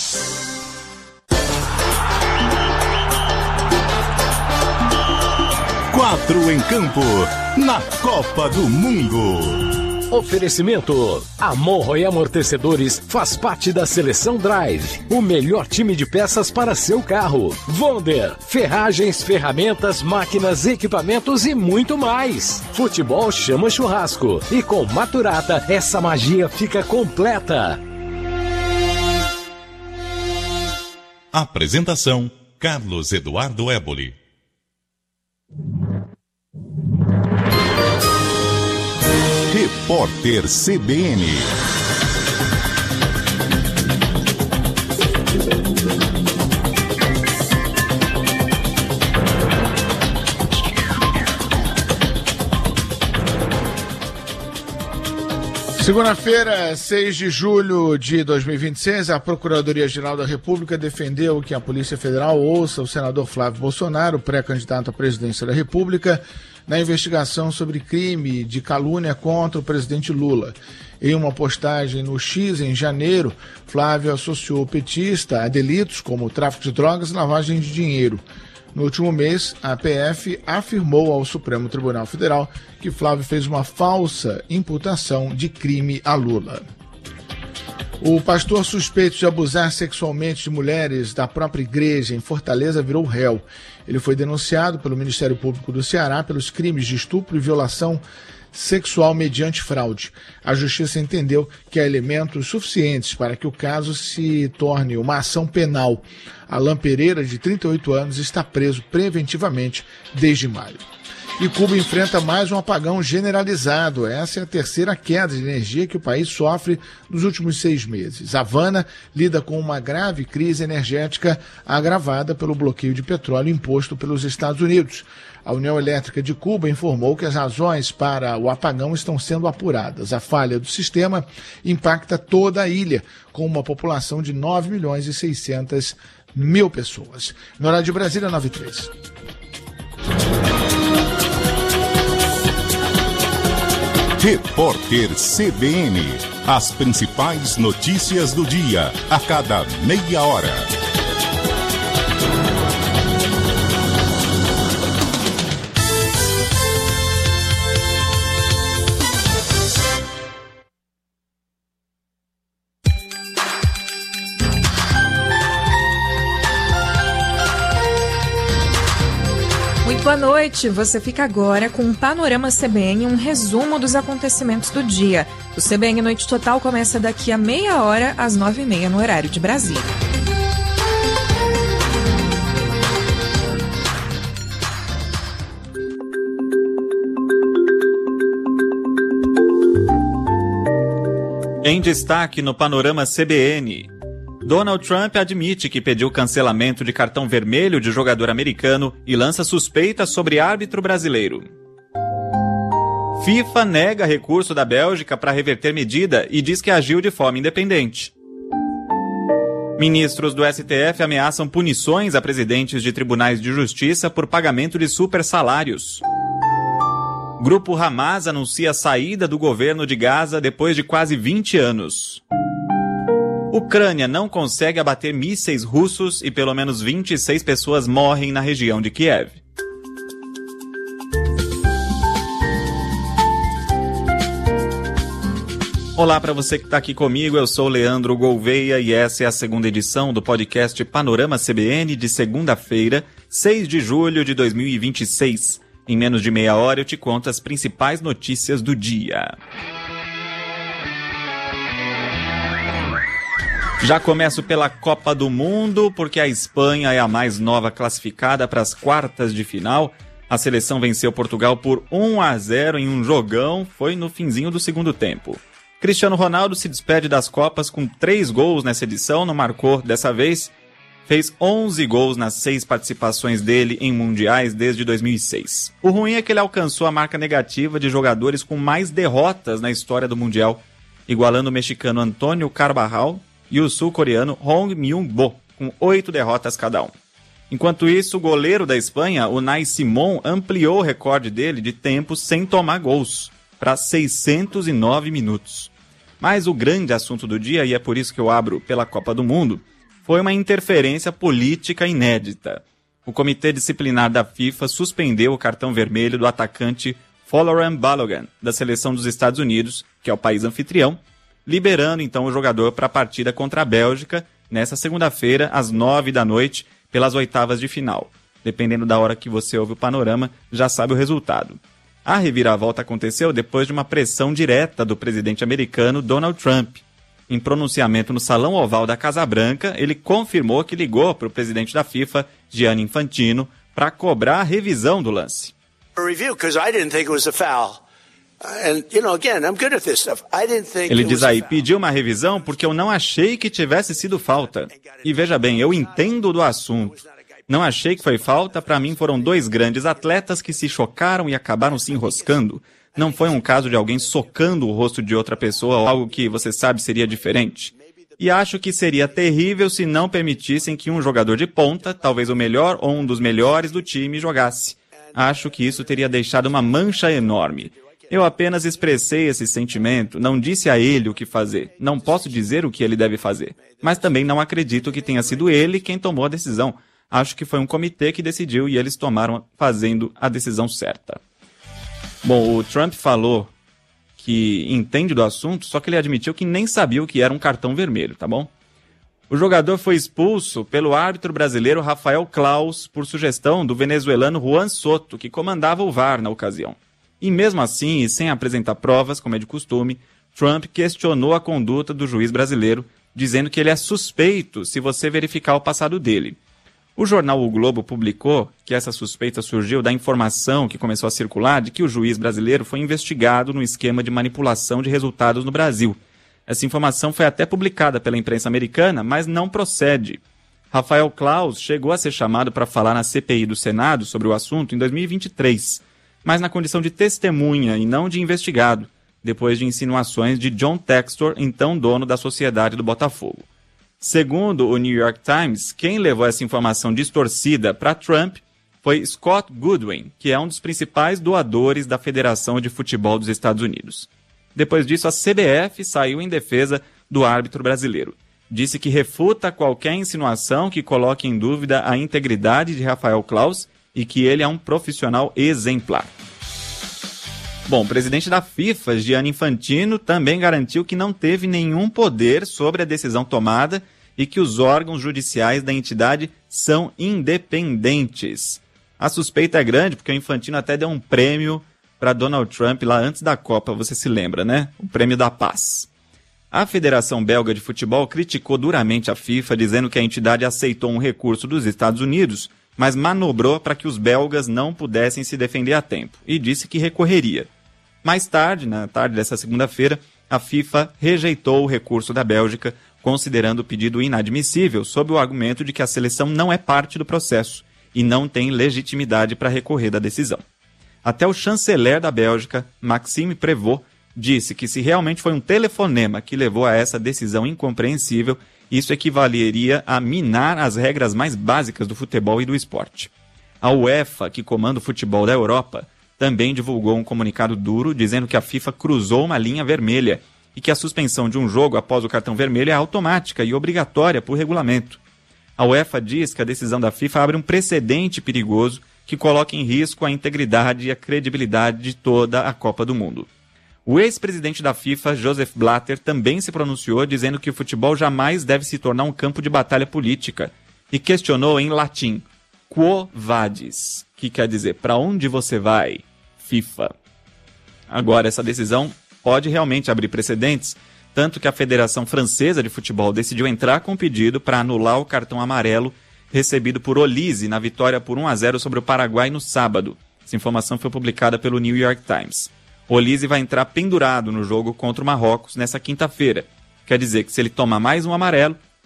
Quatro em campo, na Copa do Mundo. Oferecimento. Amorro e Amortecedores faz parte da Seleção Drive. O melhor time de peças para seu carro. Vonder. Ferragens, ferramentas, máquinas, equipamentos e muito mais. Futebol chama churrasco. E com Maturata, essa magia fica completa. Apresentação: Carlos Eduardo Éboli. Repórter C B N. Segunda-feira, seis de julho de dois mil e vinte e seis, a Procuradoria-Geral da República defendeu que a Polícia Federal ouça o senador Flávio Bolsonaro, pré-candidato à presidência da República, na investigação sobre crime de calúnia contra o presidente Lula. Em uma postagem no X, em janeiro, Flávio associou o petista a delitos como tráfico de drogas e lavagem de dinheiro. No último mês, a P F afirmou ao Supremo Tribunal Federal que Flávio fez uma falsa imputação de crime a Lula. O pastor suspeito de abusar sexualmente de mulheres da própria igreja em Fortaleza virou réu. Ele foi denunciado pelo Ministério Público do Ceará pelos crimes de estupro e violação sexual mediante fraude. A Justiça entendeu que há elementos suficientes para que o caso se torne uma ação penal. Alain Pereira, de trinta e oito anos, está preso preventivamente desde maio. E Cuba enfrenta mais um apagão generalizado. Essa é a terceira queda de energia que o país sofre nos últimos seis meses. Havana lida com uma grave crise energética agravada pelo bloqueio de petróleo imposto pelos Estados Unidos. A União Elétrica de Cuba informou que as razões para o apagão estão sendo apuradas. A falha do sistema impacta toda a ilha, com uma população de nove milhões e seiscentas mil pessoas. No horário de Brasília, nove e três. Repórter C B N. As principais notícias do dia, a cada meia hora. Muito boa noite, você fica agora com um Panorama C B N, um resumo dos acontecimentos do dia. O C B N Noite Total começa daqui a meia hora, às nove e meia, no horário de Brasília. Em destaque no Panorama C B N, Donald Trump admite que pediu cancelamento de cartão vermelho de jogador americano e lança suspeita sobre árbitro brasileiro. FIFA nega recurso da Bélgica para reverter medida e diz que agiu de forma independente. Ministros do S T F ameaçam punições a presidentes de tribunais de justiça por pagamento de supersalários. Grupo Hamas anuncia a saída do governo de Gaza depois de quase vinte anos. Ucrânia não consegue abater mísseis russos e pelo menos vinte e seis pessoas morrem na região de Kiev. Olá para você que está aqui comigo, eu sou Leandro Gouveia e essa é a segunda edição do podcast Panorama C B N de segunda-feira, seis de julho de dois mil e vinte e seis. Em menos de meia hora eu te conto as principais notícias do dia. Já começo pela Copa do Mundo, porque a Espanha é a mais nova classificada para as quartas de final. A seleção venceu Portugal por um a zero em um jogão, foi no finzinho do segundo tempo. Cristiano Ronaldo se despede das Copas com três gols nessa edição, não marcou dessa vez. Fez onze gols nas seis participações dele em mundiais desde dois mil e seis. O ruim é que ele alcançou a marca negativa de jogadores com mais derrotas na história do Mundial, igualando o mexicano Antônio Carvajal e o sul-coreano Hong Myung-bo, com oito derrotas cada um. Enquanto isso, o goleiro da Espanha, Unai Simón, ampliou o recorde dele de tempo sem tomar gols, para seiscentos e nove minutos. Mas o grande assunto do dia, e é por isso que eu abro pela Copa do Mundo, foi uma interferência política inédita. O Comitê Disciplinar da FIFA suspendeu o cartão vermelho do atacante Folarin Balogun, da seleção dos Estados Unidos, que é o país anfitrião, liberando então o jogador para a partida contra a Bélgica, nesta segunda-feira, às nove da noite, pelas oitavas de final. Dependendo da hora que você ouve o panorama, já sabe o resultado. A reviravolta aconteceu depois de uma pressão direta do presidente americano Donald Trump. Em pronunciamento no Salão Oval da Casa Branca, ele confirmou que ligou para o presidente da FIFA, Gianni Infantino, para cobrar a revisão do lance. Ele diz aí, pediu uma revisão porque eu não achei que tivesse sido falta. E veja bem, eu entendo do assunto. Não achei que foi falta, para mim foram dois grandes atletas que se chocaram e acabaram se enroscando. Não foi um caso de alguém socando o rosto de outra pessoa ou algo que você sabe seria diferente. E acho que seria terrível se não permitissem que um jogador de ponta, talvez o melhor ou um dos melhores do time, jogasse. Acho que isso teria deixado uma mancha enorme. Eu apenas expressei esse sentimento, não disse a ele o que fazer. Não posso dizer o que ele deve fazer. Mas também não acredito que tenha sido ele quem tomou a decisão. Acho que foi um comitê que decidiu e eles tomaram fazendo a decisão certa. Bom, o Trump falou que entende do assunto, só que ele admitiu que nem sabia o que era um cartão vermelho, tá bom? O jogador foi expulso pelo árbitro brasileiro Rafael Claus por sugestão do venezuelano Juan Soto, que comandava o V A R na ocasião. E mesmo assim, e sem apresentar provas, como é de costume, Trump questionou a conduta do juiz brasileiro, dizendo que ele é suspeito se você verificar o passado dele. O jornal O Globo publicou que essa suspeita surgiu da informação que começou a circular de que o juiz brasileiro foi investigado no esquema de manipulação de resultados no Brasil. Essa informação foi até publicada pela imprensa americana, mas não procede. Rafael Claus chegou a ser chamado para falar na C P I do Senado sobre o assunto em dois mil e vinte e três, mas na condição de testemunha e não de investigado, depois de insinuações de John Textor, então dono da Sociedade do Botafogo. Segundo o New York Times, quem levou essa informação distorcida para Trump foi Scott Goodwin, que é um dos principais doadores da Federação de Futebol dos Estados Unidos. Depois disso, a C B F saiu em defesa do árbitro brasileiro. Disse que refuta qualquer insinuação que coloque em dúvida a integridade de Rafael Claus e que ele é um profissional exemplar. Bom, o presidente da FIFA, Gianni Infantino, também garantiu que não teve nenhum poder sobre a decisão tomada e que os órgãos judiciais da entidade são independentes. A suspeita é grande porque o Infantino até deu um prêmio para Donald Trump lá antes da Copa, você se lembra, né? O Prêmio da Paz. A Federação Belga de Futebol criticou duramente a FIFA, dizendo que a entidade aceitou um recurso dos Estados Unidos, mas manobrou para que os belgas não pudessem se defender a tempo, e disse que recorreria. Mais tarde, na tarde dessa segunda-feira, a FIFA rejeitou o recurso da Bélgica, considerando o pedido inadmissível, sob o argumento de que a seleção não é parte do processo e não tem legitimidade para recorrer da decisão. Até o chanceler da Bélgica, Maxime Prévost, disse que se realmente foi um telefonema que levou a essa decisão incompreensível, isso equivaleria a minar as regras mais básicas do futebol e do esporte. A UEFA, que comanda o futebol da Europa, também divulgou um comunicado duro dizendo que a FIFA cruzou uma linha vermelha e que a suspensão de um jogo após o cartão vermelho é automática e obrigatória por regulamento. A UEFA diz que a decisão da FIFA abre um precedente perigoso que coloca em risco a integridade e a credibilidade de toda a Copa do Mundo. O ex-presidente da FIFA, Joseph Blatter, também se pronunciou dizendo que o futebol jamais deve se tornar um campo de batalha política e questionou em latim, quo vadis, que quer dizer, para onde você vai, FIFA? Agora, essa decisão pode realmente abrir precedentes, tanto que a Federação Francesa de Futebol decidiu entrar com pedido para anular o cartão amarelo recebido por Olise na vitória por um a zero sobre o Paraguai no sábado. Essa informação foi publicada pelo New York Times. Olise vai entrar pendurado no jogo contra o Marrocos nessa quinta-feira. Quer dizer que se ele tomar mais um amarelo,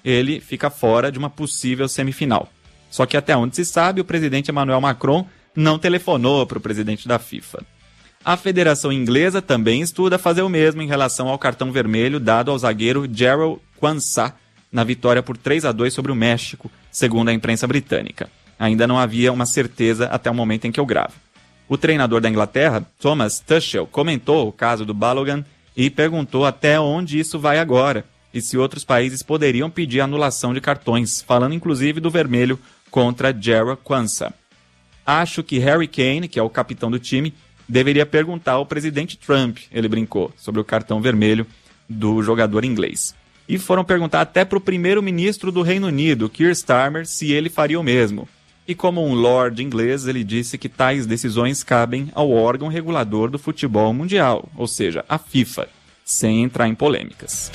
ele fica fora de uma possível semifinal. Só que até onde se sabe, o presidente Emmanuel Macron não telefonou para o presidente da FIFA. A Federação Inglesa também estuda fazer o mesmo em relação ao cartão vermelho dado ao zagueiro Jarrell Quansah na vitória por três a dois sobre o México, segundo a imprensa britânica. Ainda não havia uma certeza até o momento em que eu gravo. O treinador da Inglaterra, Thomas Tuchel, comentou o caso do Balogun e perguntou até onde isso vai agora e se outros países poderiam pedir anulação de cartões, falando inclusive do vermelho contra Jarrell Quansah. Acho que Harry Kane, que é o capitão do time, deveria perguntar ao presidente Trump, ele brincou, sobre o cartão vermelho do jogador inglês. E foram perguntar até para o primeiro-ministro do Reino Unido, Keir Starmer, se ele faria o mesmo. E como um lord inglês, ele disse que tais decisões cabem ao órgão regulador do futebol mundial, ou seja, a FIFA, sem entrar em polêmicas.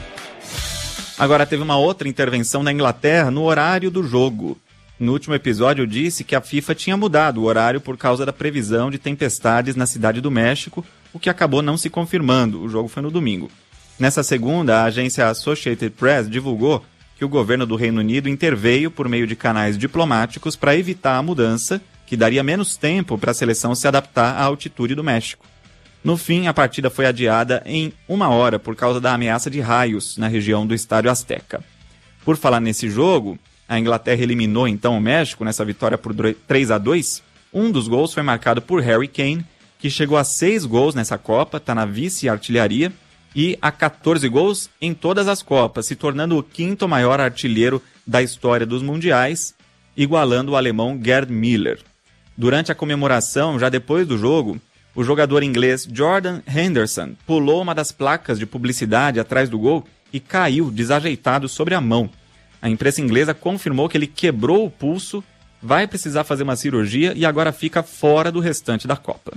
Agora teve uma outra intervenção na Inglaterra no horário do jogo. No último episódio eu disse que a FIFA tinha mudado o horário por causa da previsão de tempestades na Cidade do México, o que acabou não se confirmando, o jogo foi no domingo. Nessa segunda, a agência Associated Press divulgou que o governo do Reino Unido interveio por meio de canais diplomáticos para evitar a mudança, que daria menos tempo para a seleção se adaptar à altitude do México. No fim, a partida foi adiada em uma hora por causa da ameaça de raios na região do Estádio Azteca. Por falar nesse jogo, a Inglaterra eliminou então o México nessa vitória por três a dois. Um dos gols foi marcado por Harry Kane, que chegou a seis gols nessa Copa, está na vice-artilharia, e a quatorze gols em todas as Copas, se tornando o quinto maior artilheiro da história dos mundiais, igualando o alemão Gerd Müller. Durante a comemoração, já depois do jogo, o jogador inglês Jordan Henderson pulou uma das placas de publicidade atrás do gol e caiu desajeitado sobre a mão. A imprensa inglesa confirmou que ele quebrou o pulso, vai precisar fazer uma cirurgia e agora fica fora do restante da Copa.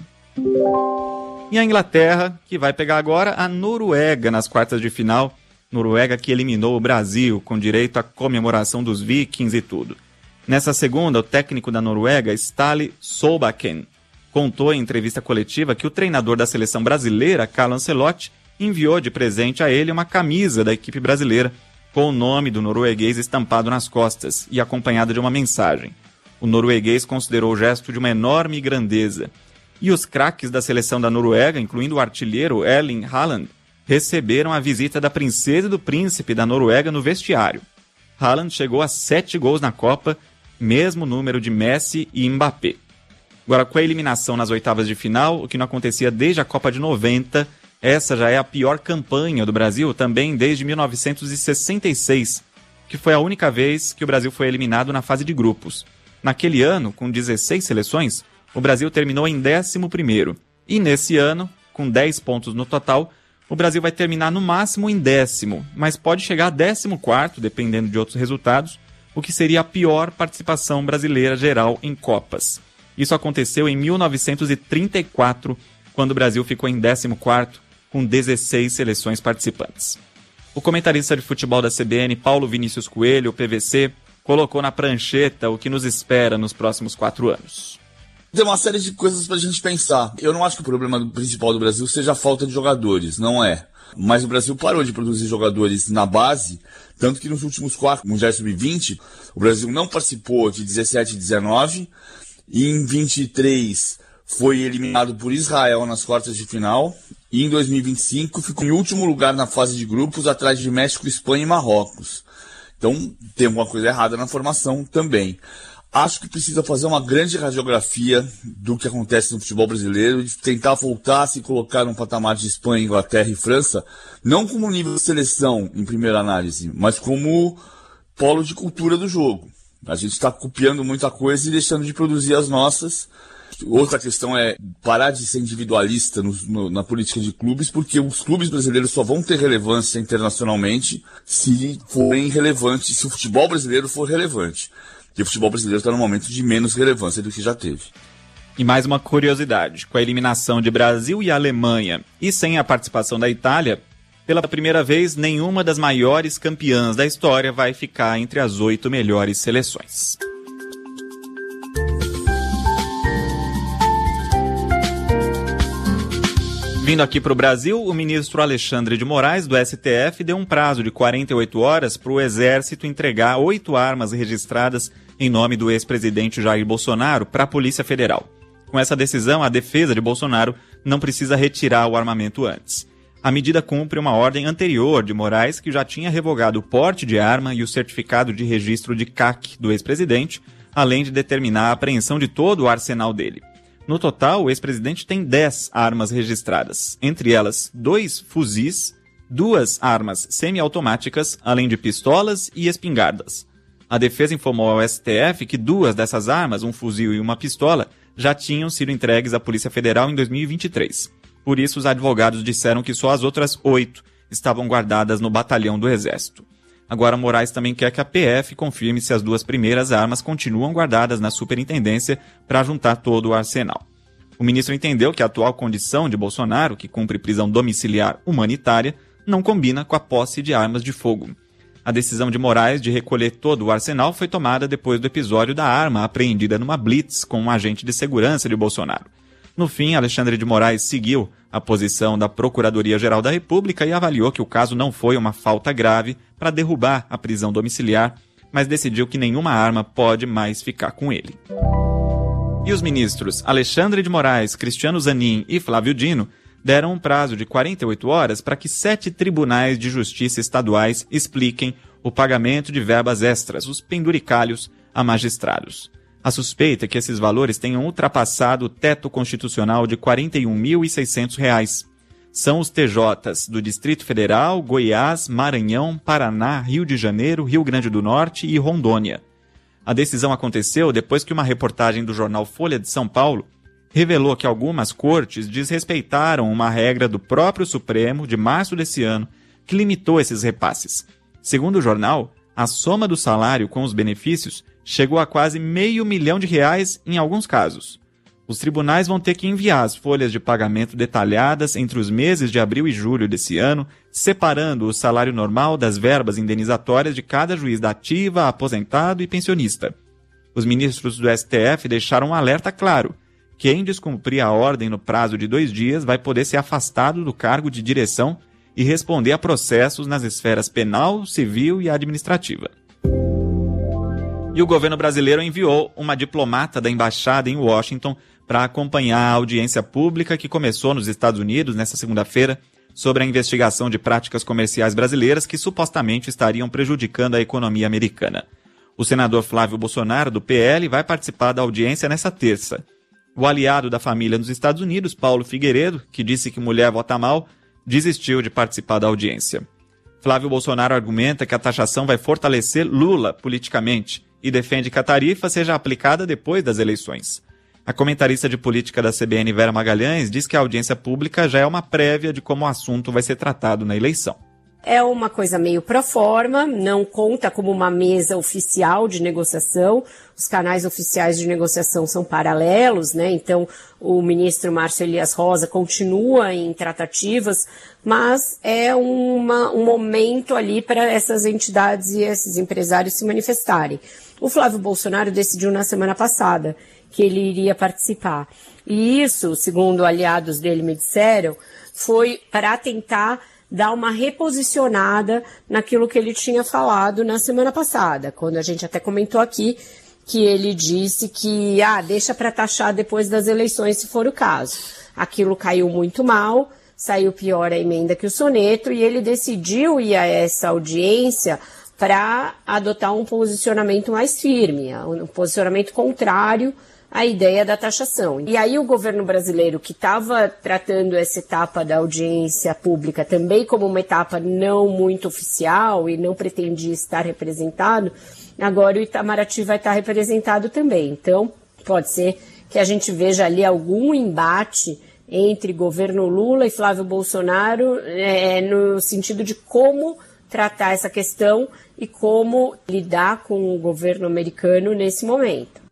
E a Inglaterra, que vai pegar agora a Noruega nas quartas de final. Noruega que eliminou o Brasil, com direito à comemoração dos Vikings e tudo. Nessa segunda, o técnico da Noruega, Ståle Solbakken, contou em entrevista coletiva que o treinador da seleção brasileira, Carlo Ancelotti, enviou de presente a ele uma camisa da equipe brasileira, com o nome do norueguês estampado nas costas e acompanhada de uma mensagem. O norueguês considerou o gesto de uma enorme grandeza. E os craques da seleção da Noruega, incluindo o artilheiro Erling Haaland, receberam a visita da princesa e do príncipe da Noruega no vestiário. Haaland chegou a sete gols na Copa, mesmo número de Messi e Mbappé. Agora, com a eliminação nas oitavas de final, o que não acontecia desde a Copa de noventa, essa já é a pior campanha do Brasil, também desde mil novecentos e sessenta e seis, que foi a única vez que o Brasil foi eliminado na fase de grupos. Naquele ano, com dezesseis seleções, o Brasil terminou em décimo primeiro. E nesse ano, com dez pontos no total, o Brasil vai terminar no máximo em décimo, mas pode chegar a décimo quarto, dependendo de outros resultados, o que seria a pior participação brasileira geral em Copas. Isso aconteceu em mil novecentos e trinta e quatro, quando o Brasil ficou em décimo quarto, com dezesseis seleções participantes. O comentarista de futebol da C B N, Paulo Vinícius Coelho, o P V C, colocou na prancheta o que nos espera nos próximos quatro anos. Tem uma série de coisas pra gente pensar. Eu não acho que o problema principal do Brasil seja a falta de jogadores, não é. Mas o Brasil parou de produzir jogadores na base, tanto que nos últimos quatro Mundiais sub vinte, o Brasil não participou de dezessete e dezenove, e em vinte e três foi eliminado por Israel nas quartas de final, e em dois mil e vinte e cinco ficou em último lugar na fase de grupos, atrás de México, Espanha e Marrocos. Então tem alguma coisa errada na formação também. Acho que precisa fazer uma grande radiografia do que acontece no futebol brasileiro e tentar voltar a se colocar num patamar de Espanha, Inglaterra e França, não como nível de seleção em primeira análise, mas como polo de cultura do jogo. A gente está copiando muita coisa e deixando de produzir as nossas. Outra questão é parar de ser individualista no, no, na política de clubes, porque os clubes brasileiros só vão ter relevância internacionalmente se forem relevantes, se o futebol brasileiro for relevante. E o futebol brasileiro está num momento de menos relevância do que já teve. E mais uma curiosidade, com a eliminação de Brasil e Alemanha e sem a participação da Itália, pela primeira vez nenhuma das maiores campeãs da história vai ficar entre as oito melhores seleções. Vindo aqui para o Brasil, o ministro Alexandre de Moraes, do S T F, deu um prazo de quarenta e oito horas para o Exército entregar oito armas registradas em nome do ex-presidente Jair Bolsonaro para a Polícia Federal. Com essa decisão, a defesa de Bolsonaro não precisa retirar o armamento antes. A medida cumpre uma ordem anterior de Moraes, que já tinha revogado o porte de arma e o certificado de registro de C A C do ex-presidente, além de determinar a apreensão de todo o arsenal dele. No total, o ex-presidente tem dez armas registradas, entre elas dois fuzis, duas armas semiautomáticas, além de pistolas e espingardas. A defesa informou ao S T F que duas dessas armas, um fuzil e uma pistola, já tinham sido entregues à Polícia Federal em dois mil e vinte e três. Por isso, os advogados disseram que só as outras oito estavam guardadas no batalhão do Exército. Agora, Moraes também quer que a P F confirme se as duas primeiras armas continuam guardadas na superintendência para juntar todo o arsenal. O ministro entendeu que a atual condição de Bolsonaro, que cumpre prisão domiciliar humanitária, não combina com a posse de armas de fogo. A decisão de Moraes de recolher todo o arsenal foi tomada depois do episódio da arma apreendida numa blitz com um agente de segurança de Bolsonaro. No fim, Alexandre de Moraes seguiu a posição da Procuradoria-Geral da República e avaliou que o caso não foi uma falta grave para derrubar a prisão domiciliar, mas decidiu que nenhuma arma pode mais ficar com ele. E os ministros Alexandre de Moraes, Cristiano Zanin e Flávio Dino deram um prazo de quarenta e oito horas para que sete tribunais de justiça estaduais expliquem o pagamento de verbas extras, os penduricalhos, a magistrados. A suspeita é que esses valores tenham ultrapassado o teto constitucional de quarenta e um mil e seiscentos reais. São os T Js do Distrito Federal, Goiás, Maranhão, Paraná, Rio de Janeiro, Rio Grande do Norte e Rondônia. A decisão aconteceu depois que uma reportagem do jornal Folha de São Paulo revelou que algumas cortes desrespeitaram uma regra do próprio Supremo de março desse ano que limitou esses repasses. Segundo o jornal, a soma do salário com os benefícios chegou a quase meio milhão de reais em alguns casos. Os tribunais vão ter que enviar as folhas de pagamento detalhadas entre os meses de abril e julho desse ano, separando o salário normal das verbas indenizatórias de cada juiz da ativa, aposentado e pensionista. Os ministros do S T F deixaram um alerta claro: quem descumprir a ordem no prazo de dois dias vai poder ser afastado do cargo de direção e responder a processos nas esferas penal, civil e administrativa. E o governo brasileiro enviou uma diplomata da embaixada em Washington para acompanhar a audiência pública que começou nos Estados Unidos nesta segunda-feira sobre a investigação de práticas comerciais brasileiras que supostamente estariam prejudicando a economia americana. O senador Flávio Bolsonaro, do P L, vai participar da audiência nesta terça. O aliado da família nos Estados Unidos, Paulo Figueiredo, que disse que mulher vota mal, desistiu de participar da audiência. Flávio Bolsonaro argumenta que a taxação vai fortalecer Lula politicamente e defende que a tarifa seja aplicada depois das eleições. A comentarista de política da C B N, Vera Magalhães, diz que a audiência pública já é uma prévia de como o assunto vai ser tratado na eleição. É uma coisa meio pro forma, não conta como uma mesa oficial de negociação. Os canais oficiais de negociação são paralelos, né? Então, o ministro Márcio Elias Rosa continua em tratativas, mas é uma, um momento ali para essas entidades e esses empresários se manifestarem. O Flávio Bolsonaro decidiu na semana passada que ele iria participar. E isso, segundo aliados dele me disseram, foi para tentar dar uma reposicionada naquilo que ele tinha falado na semana passada, quando a gente até comentou aqui que ele disse que ah, deixa para taxar depois das eleições, se for o caso. Aquilo caiu muito mal, saiu pior a emenda que o soneto, e ele decidiu ir a essa audiência para adotar um posicionamento mais firme, um posicionamento contrário à ideia da taxação. E aí o governo brasileiro, que estava tratando essa etapa da audiência pública também como uma etapa não muito oficial e não pretendia estar representado, agora o Itamaraty vai estar representado também. Então, pode ser que a gente veja ali algum embate entre governo Lula e Flávio Bolsonaro é, no sentido de como tratar essa questão e como lidar com o governo americano nesse momento.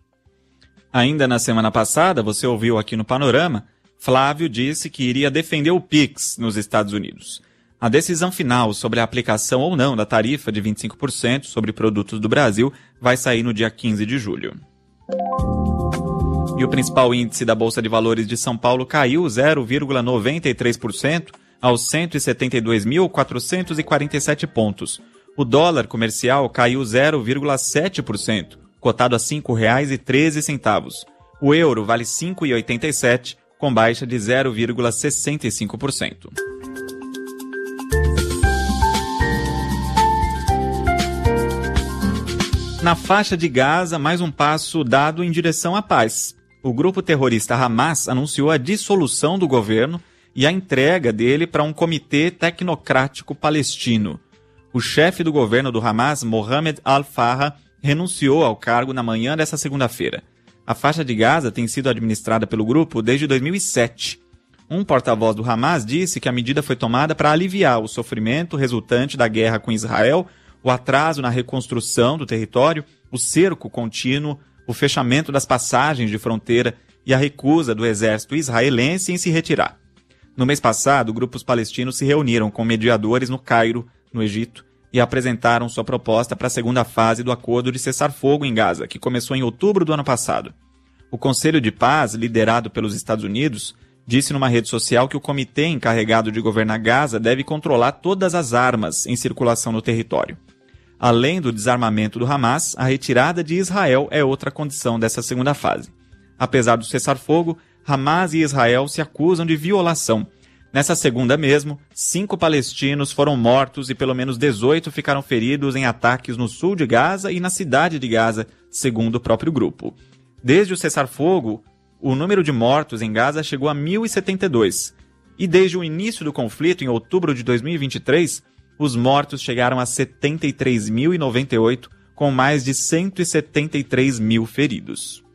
Ainda na semana passada, você ouviu aqui no Panorama, Flávio disse que iria defender o Pix nos Estados Unidos. A decisão final sobre a aplicação ou não da tarifa de vinte e cinco por cento sobre produtos do Brasil vai sair no dia quinze de julho. E o principal índice da Bolsa de Valores de São Paulo caiu zero vírgula noventa e três por cento aos cento e setenta e dois mil, quatrocentos e quarenta e sete pontos. O dólar comercial caiu zero vírgula sete por cento, cotado a cinco reais e treze centavos. O euro vale cinco reais e oitenta e sete centavos, com baixa de zero vírgula sessenta e cinco por cento. Na faixa de Gaza, mais um passo dado em direção à paz. O grupo terrorista Hamas anunciou a dissolução do governo e a entrega dele para um comitê tecnocrático palestino. O chefe do governo do Hamas, Mohamed Al-Farah, renunciou ao cargo na manhã dessa segunda-feira. A faixa de Gaza tem sido administrada pelo grupo desde dois mil e sete. Um porta-voz do Hamas disse que a medida foi tomada para aliviar o sofrimento resultante da guerra com Israel, o atraso na reconstrução do território, o cerco contínuo, o fechamento das passagens de fronteira e a recusa do exército israelense em se retirar. No mês passado, grupos palestinos se reuniram com mediadores no Cairo, no Egito, e apresentaram sua proposta para a segunda fase do acordo de cessar-fogo em Gaza, que começou em outubro do ano passado. O Conselho de Paz, liderado pelos Estados Unidos, disse numa rede social que o comitê encarregado de governar Gaza deve controlar todas as armas em circulação no território. Além do desarmamento do Hamas, a retirada de Israel é outra condição dessa segunda fase. Apesar do cessar-fogo, Hamas e Israel se acusam de violação. Nessa segunda mesmo, cinco palestinos foram mortos e pelo menos dezoito ficaram feridos em ataques no sul de Gaza e na cidade de Gaza, segundo o próprio grupo. Desde o cessar-fogo, o número de mortos em Gaza chegou a mil e setenta e dois. E desde o início do conflito, em outubro de dois mil e vinte e três, os mortos chegaram a setenta e três mil e noventa e oito, com mais de cento e setenta e três mil feridos.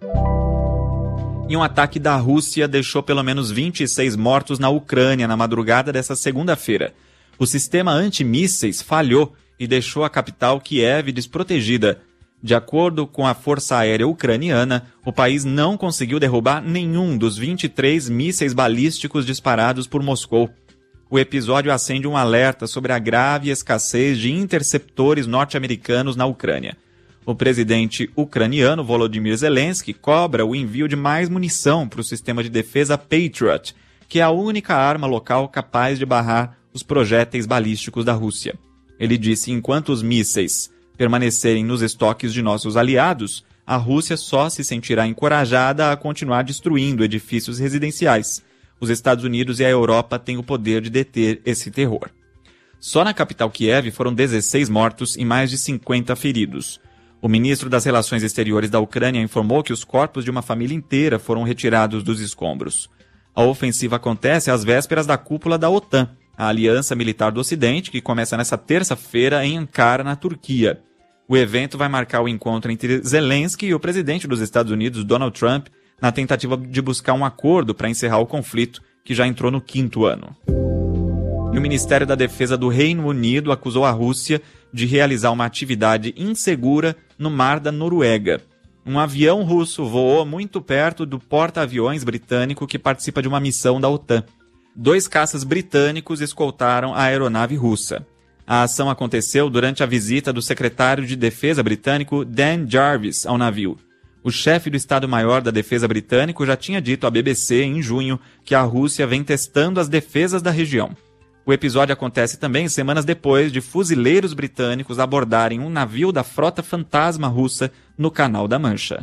E um ataque da Rússia deixou pelo menos vinte e seis mortos na Ucrânia na madrugada dessa segunda-feira. O sistema antimísseis falhou e deixou a capital Kiev desprotegida. De acordo com a Força Aérea Ucraniana, o país não conseguiu derrubar nenhum dos vinte e três mísseis balísticos disparados por Moscou. O episódio acende um alerta sobre a grave escassez de interceptores norte-americanos na Ucrânia. O presidente ucraniano Volodymyr Zelensky cobra o envio de mais munição para o sistema de defesa Patriot, que é a única arma local capaz de barrar os projéteis balísticos da Rússia. Ele disse que enquanto os mísseis permanecerem nos estoques de nossos aliados, a Rússia só se sentirá encorajada a continuar destruindo edifícios residenciais. Os Estados Unidos e a Europa têm o poder de deter esse terror. Só na capital Kiev foram dezesseis mortos e mais de cinquenta feridos. O ministro das Relações Exteriores da Ucrânia informou que os corpos de uma família inteira foram retirados dos escombros. A ofensiva acontece às vésperas da cúpula da OTAN, a Aliança Militar do Ocidente, que começa nesta terça-feira em Ankara, na Turquia. O evento vai marcar o encontro entre Zelensky e o presidente dos Estados Unidos, Donald Trump, na tentativa de buscar um acordo para encerrar o conflito, que já entrou no quinto ano. E o Ministério da Defesa do Reino Unido acusou a Rússia de realizar uma atividade insegura no mar da Noruega. Um avião russo voou muito perto do porta-aviões britânico que participa de uma missão da OTAN. Dois caças britânicos escoltaram a aeronave russa. A ação aconteceu durante a visita do secretário de Defesa britânico Dan Jarvis ao navio. O chefe do Estado-Maior da Defesa britânico já tinha dito à B B C em junho que a Rússia vem testando as defesas da região. O episódio acontece também semanas depois de fuzileiros britânicos abordarem um navio da frota fantasma russa no Canal da Mancha.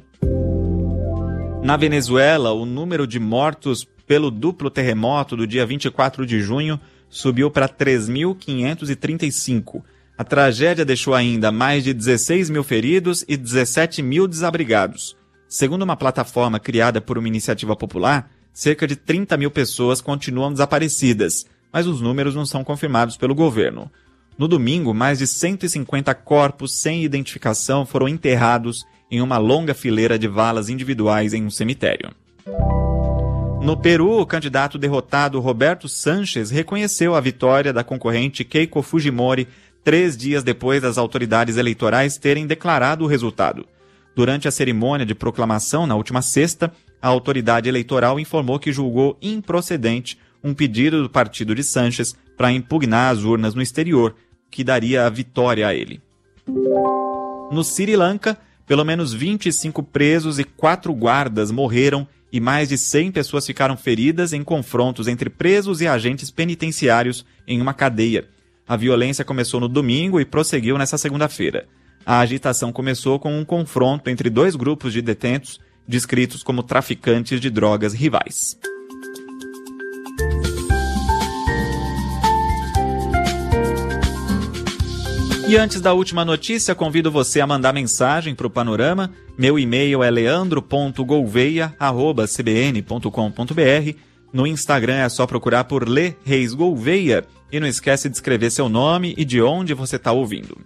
Na Venezuela, o número de mortos pelo duplo terremoto do dia vinte e quatro de junho subiu para três mil quinhentos e trinta e cinco. A tragédia deixou ainda mais de dezesseis mil feridos e dezessete mil desabrigados. Segundo uma plataforma criada por uma iniciativa popular, cerca de trinta mil pessoas continuam desaparecidas, mas os números não são confirmados pelo governo. No domingo, mais de cento e cinquenta corpos sem identificação foram enterrados em uma longa fileira de valas individuais em um cemitério. No Peru, o candidato derrotado Roberto Sanches reconheceu a vitória da concorrente Keiko Fujimori três dias depois das autoridades eleitorais terem declarado o resultado. Durante a cerimônia de proclamação, na última sexta, a autoridade eleitoral informou que julgou improcedente um pedido do partido de Sanches para impugnar as urnas no exterior, que daria a vitória a ele. No Sri Lanka, Pelo menos vinte e cinco presos e quatro guardas morreram e mais de cem pessoas ficaram feridas em confrontos entre presos e agentes penitenciários em uma cadeia. A violência começou no domingo e prosseguiu nesta segunda-feira. A agitação começou com um confronto entre dois grupos de detentos, descritos como traficantes de drogas rivais. E antes da última notícia, convido você a mandar mensagem para o Panorama. Meu e-mail é leandro ponto gouveia arroba c b n ponto com ponto b r. No Instagram é só procurar por Lê Reis Gouveia. E não esquece de escrever seu nome e de onde você está ouvindo.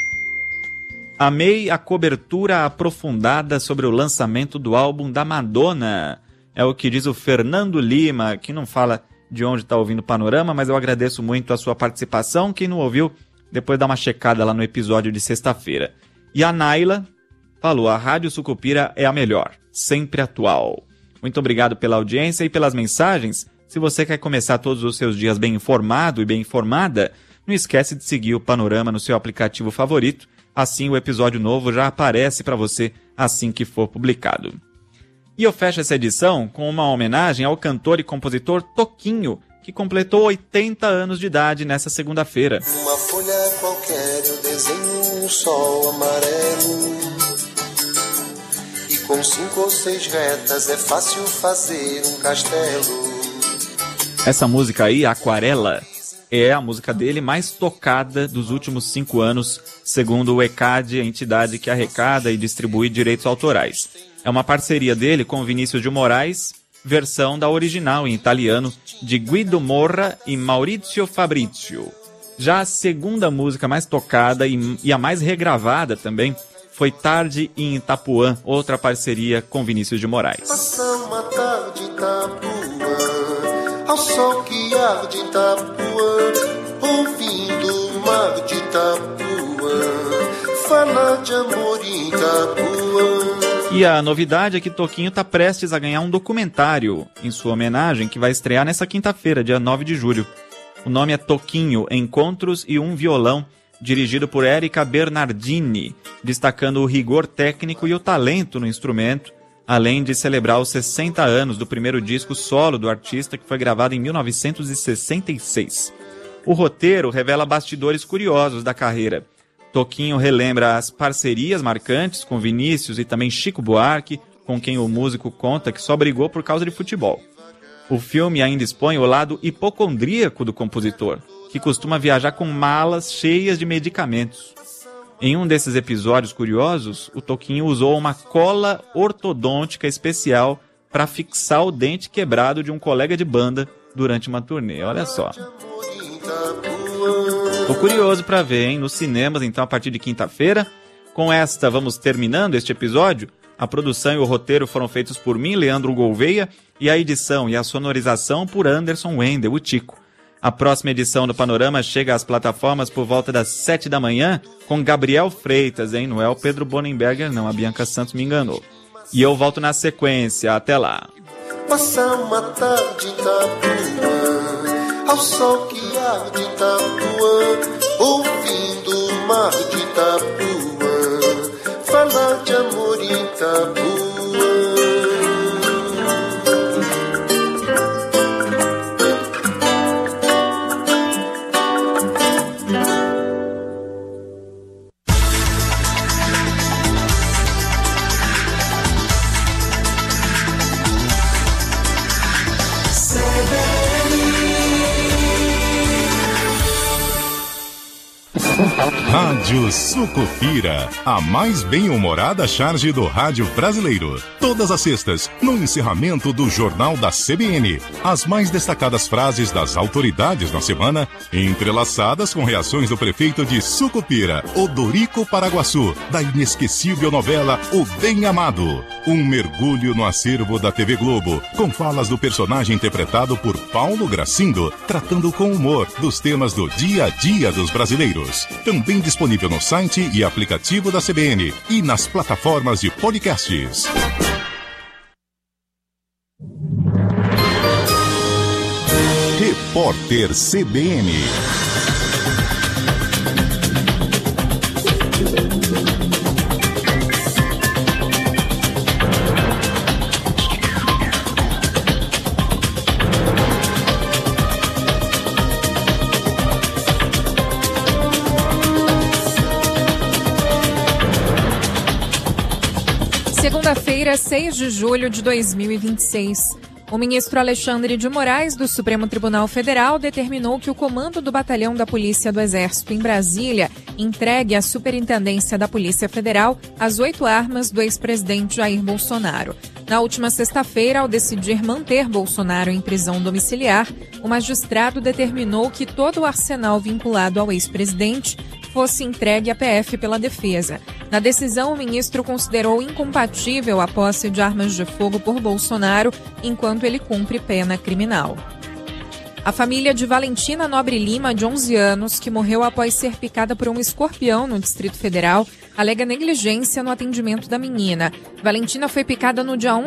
Amei a cobertura aprofundada sobre o lançamento do álbum da Madonna. É o que diz o Fernando Lima, que não fala de onde está ouvindo o Panorama, mas eu agradeço muito a sua participação. Quem não ouviu, depois dá uma checada lá no episódio de sexta-feira. E a Naila falou, a Rádio Sucupira é a melhor, sempre atual. Muito obrigado pela audiência e pelas mensagens. Se você quer começar todos os seus dias bem informado e bem informada, não esquece de seguir o Panorama no seu aplicativo favorito. Assim o episódio novo já aparece para você assim que for publicado. E eu fecho essa edição com uma homenagem ao cantor e compositor Toquinho, que completou oitenta anos de idade nessa segunda-feira. Numa folha qualquer eu desenho um sol amarelo, e com cinco ou seis retas é fácil fazer um castelo. Essa música aí, Aquarela, é a música dele mais tocada dos últimos cinco anos, segundo o ECAD, a entidade que arrecada e distribui direitos autorais. É uma parceria dele com Vinícius de Moraes, versão da original em italiano de Guido Morra e Maurizio Fabrizio. Já a segunda música mais tocada e, e a mais regravada também foi Tarde em Itapuã, outra parceria com Vinícius de Moraes. Passa uma tarde em Itapuã, ao sol que arde em Itapuã, ouvindo o mar de Itapuã, falar de amor em Itapuã. E a novidade é que Toquinho está prestes a ganhar um documentário em sua homenagem que vai estrear nessa quinta-feira, dia nove de julho. O nome é Toquinho, Encontros e um Violão, dirigido por Érica Bernardini, destacando o rigor técnico e o talento no instrumento, além de celebrar os sessenta anos do primeiro disco solo do artista, que foi gravado em mil novecentos e sessenta e seis. O roteiro revela bastidores curiosos da carreira. Toquinho relembra as parcerias marcantes com Vinícius e também Chico Buarque, com quem o músico conta que só brigou por causa de futebol. O filme ainda expõe o lado hipocondríaco do compositor, que costuma viajar com malas cheias de medicamentos. Em um desses episódios curiosos, o Toquinho usou uma cola ortodôntica especial para fixar o dente quebrado de um colega de banda durante uma turnê. Olha só. Tô curioso para ver, hein? Nos cinemas, então, a partir de quinta-feira. Com esta, vamos terminando este episódio. A produção e o roteiro foram feitos por mim, Leandro Gouveia, e a edição e a sonorização por Anderson Wendel, o Tico. A próxima edição do Panorama chega às plataformas por volta das sete da manhã, com Gabriel Freitas, hein? Não é o Pedro Bonenberger, não. A Bianca Santos me enganou. E eu volto na sequência. Até lá. Passa uma tarde em Itapuã, ao sol que arde em Itapuã, ouvindo o mar de Itapuã, falar de amor em Itapuã. Rádio Sucupira, a mais bem-humorada charge do rádio brasileiro. Todas as sextas, no encerramento do Jornal da C B N. As mais destacadas frases das autoridades da semana, entrelaçadas com reações do prefeito de Sucupira, Odorico Paraguaçu, da inesquecível novela O Bem Amado. Um mergulho no acervo da T V Globo, com falas do personagem interpretado por Paulo Gracindo, tratando com humor dos temas do dia a dia dos brasileiros. Também disponível no site e aplicativo da C B N e nas plataformas de podcasts. Repórter C B N. Segunda-feira, seis de julho de dois mil e vinte e seis. O ministro Alexandre de Moraes, do Supremo Tribunal Federal, determinou que o comando do Batalhão da Polícia do Exército em Brasília entregue à Superintendência da Polícia Federal as oito armas do ex-presidente Jair Bolsonaro. Na última sexta-feira, ao decidir manter Bolsonaro em prisão domiciliar, o magistrado determinou que todo o arsenal vinculado ao ex-presidente fosse entregue à P F pela defesa. Na decisão, o ministro considerou incompatível a posse de armas de fogo por Bolsonaro enquanto ele cumpre pena criminal. A família de Valentina Nobre Lima, de onze anos, que morreu após ser picada por um escorpião no Distrito Federal, alega negligência no atendimento da menina. Valentina foi picada no dia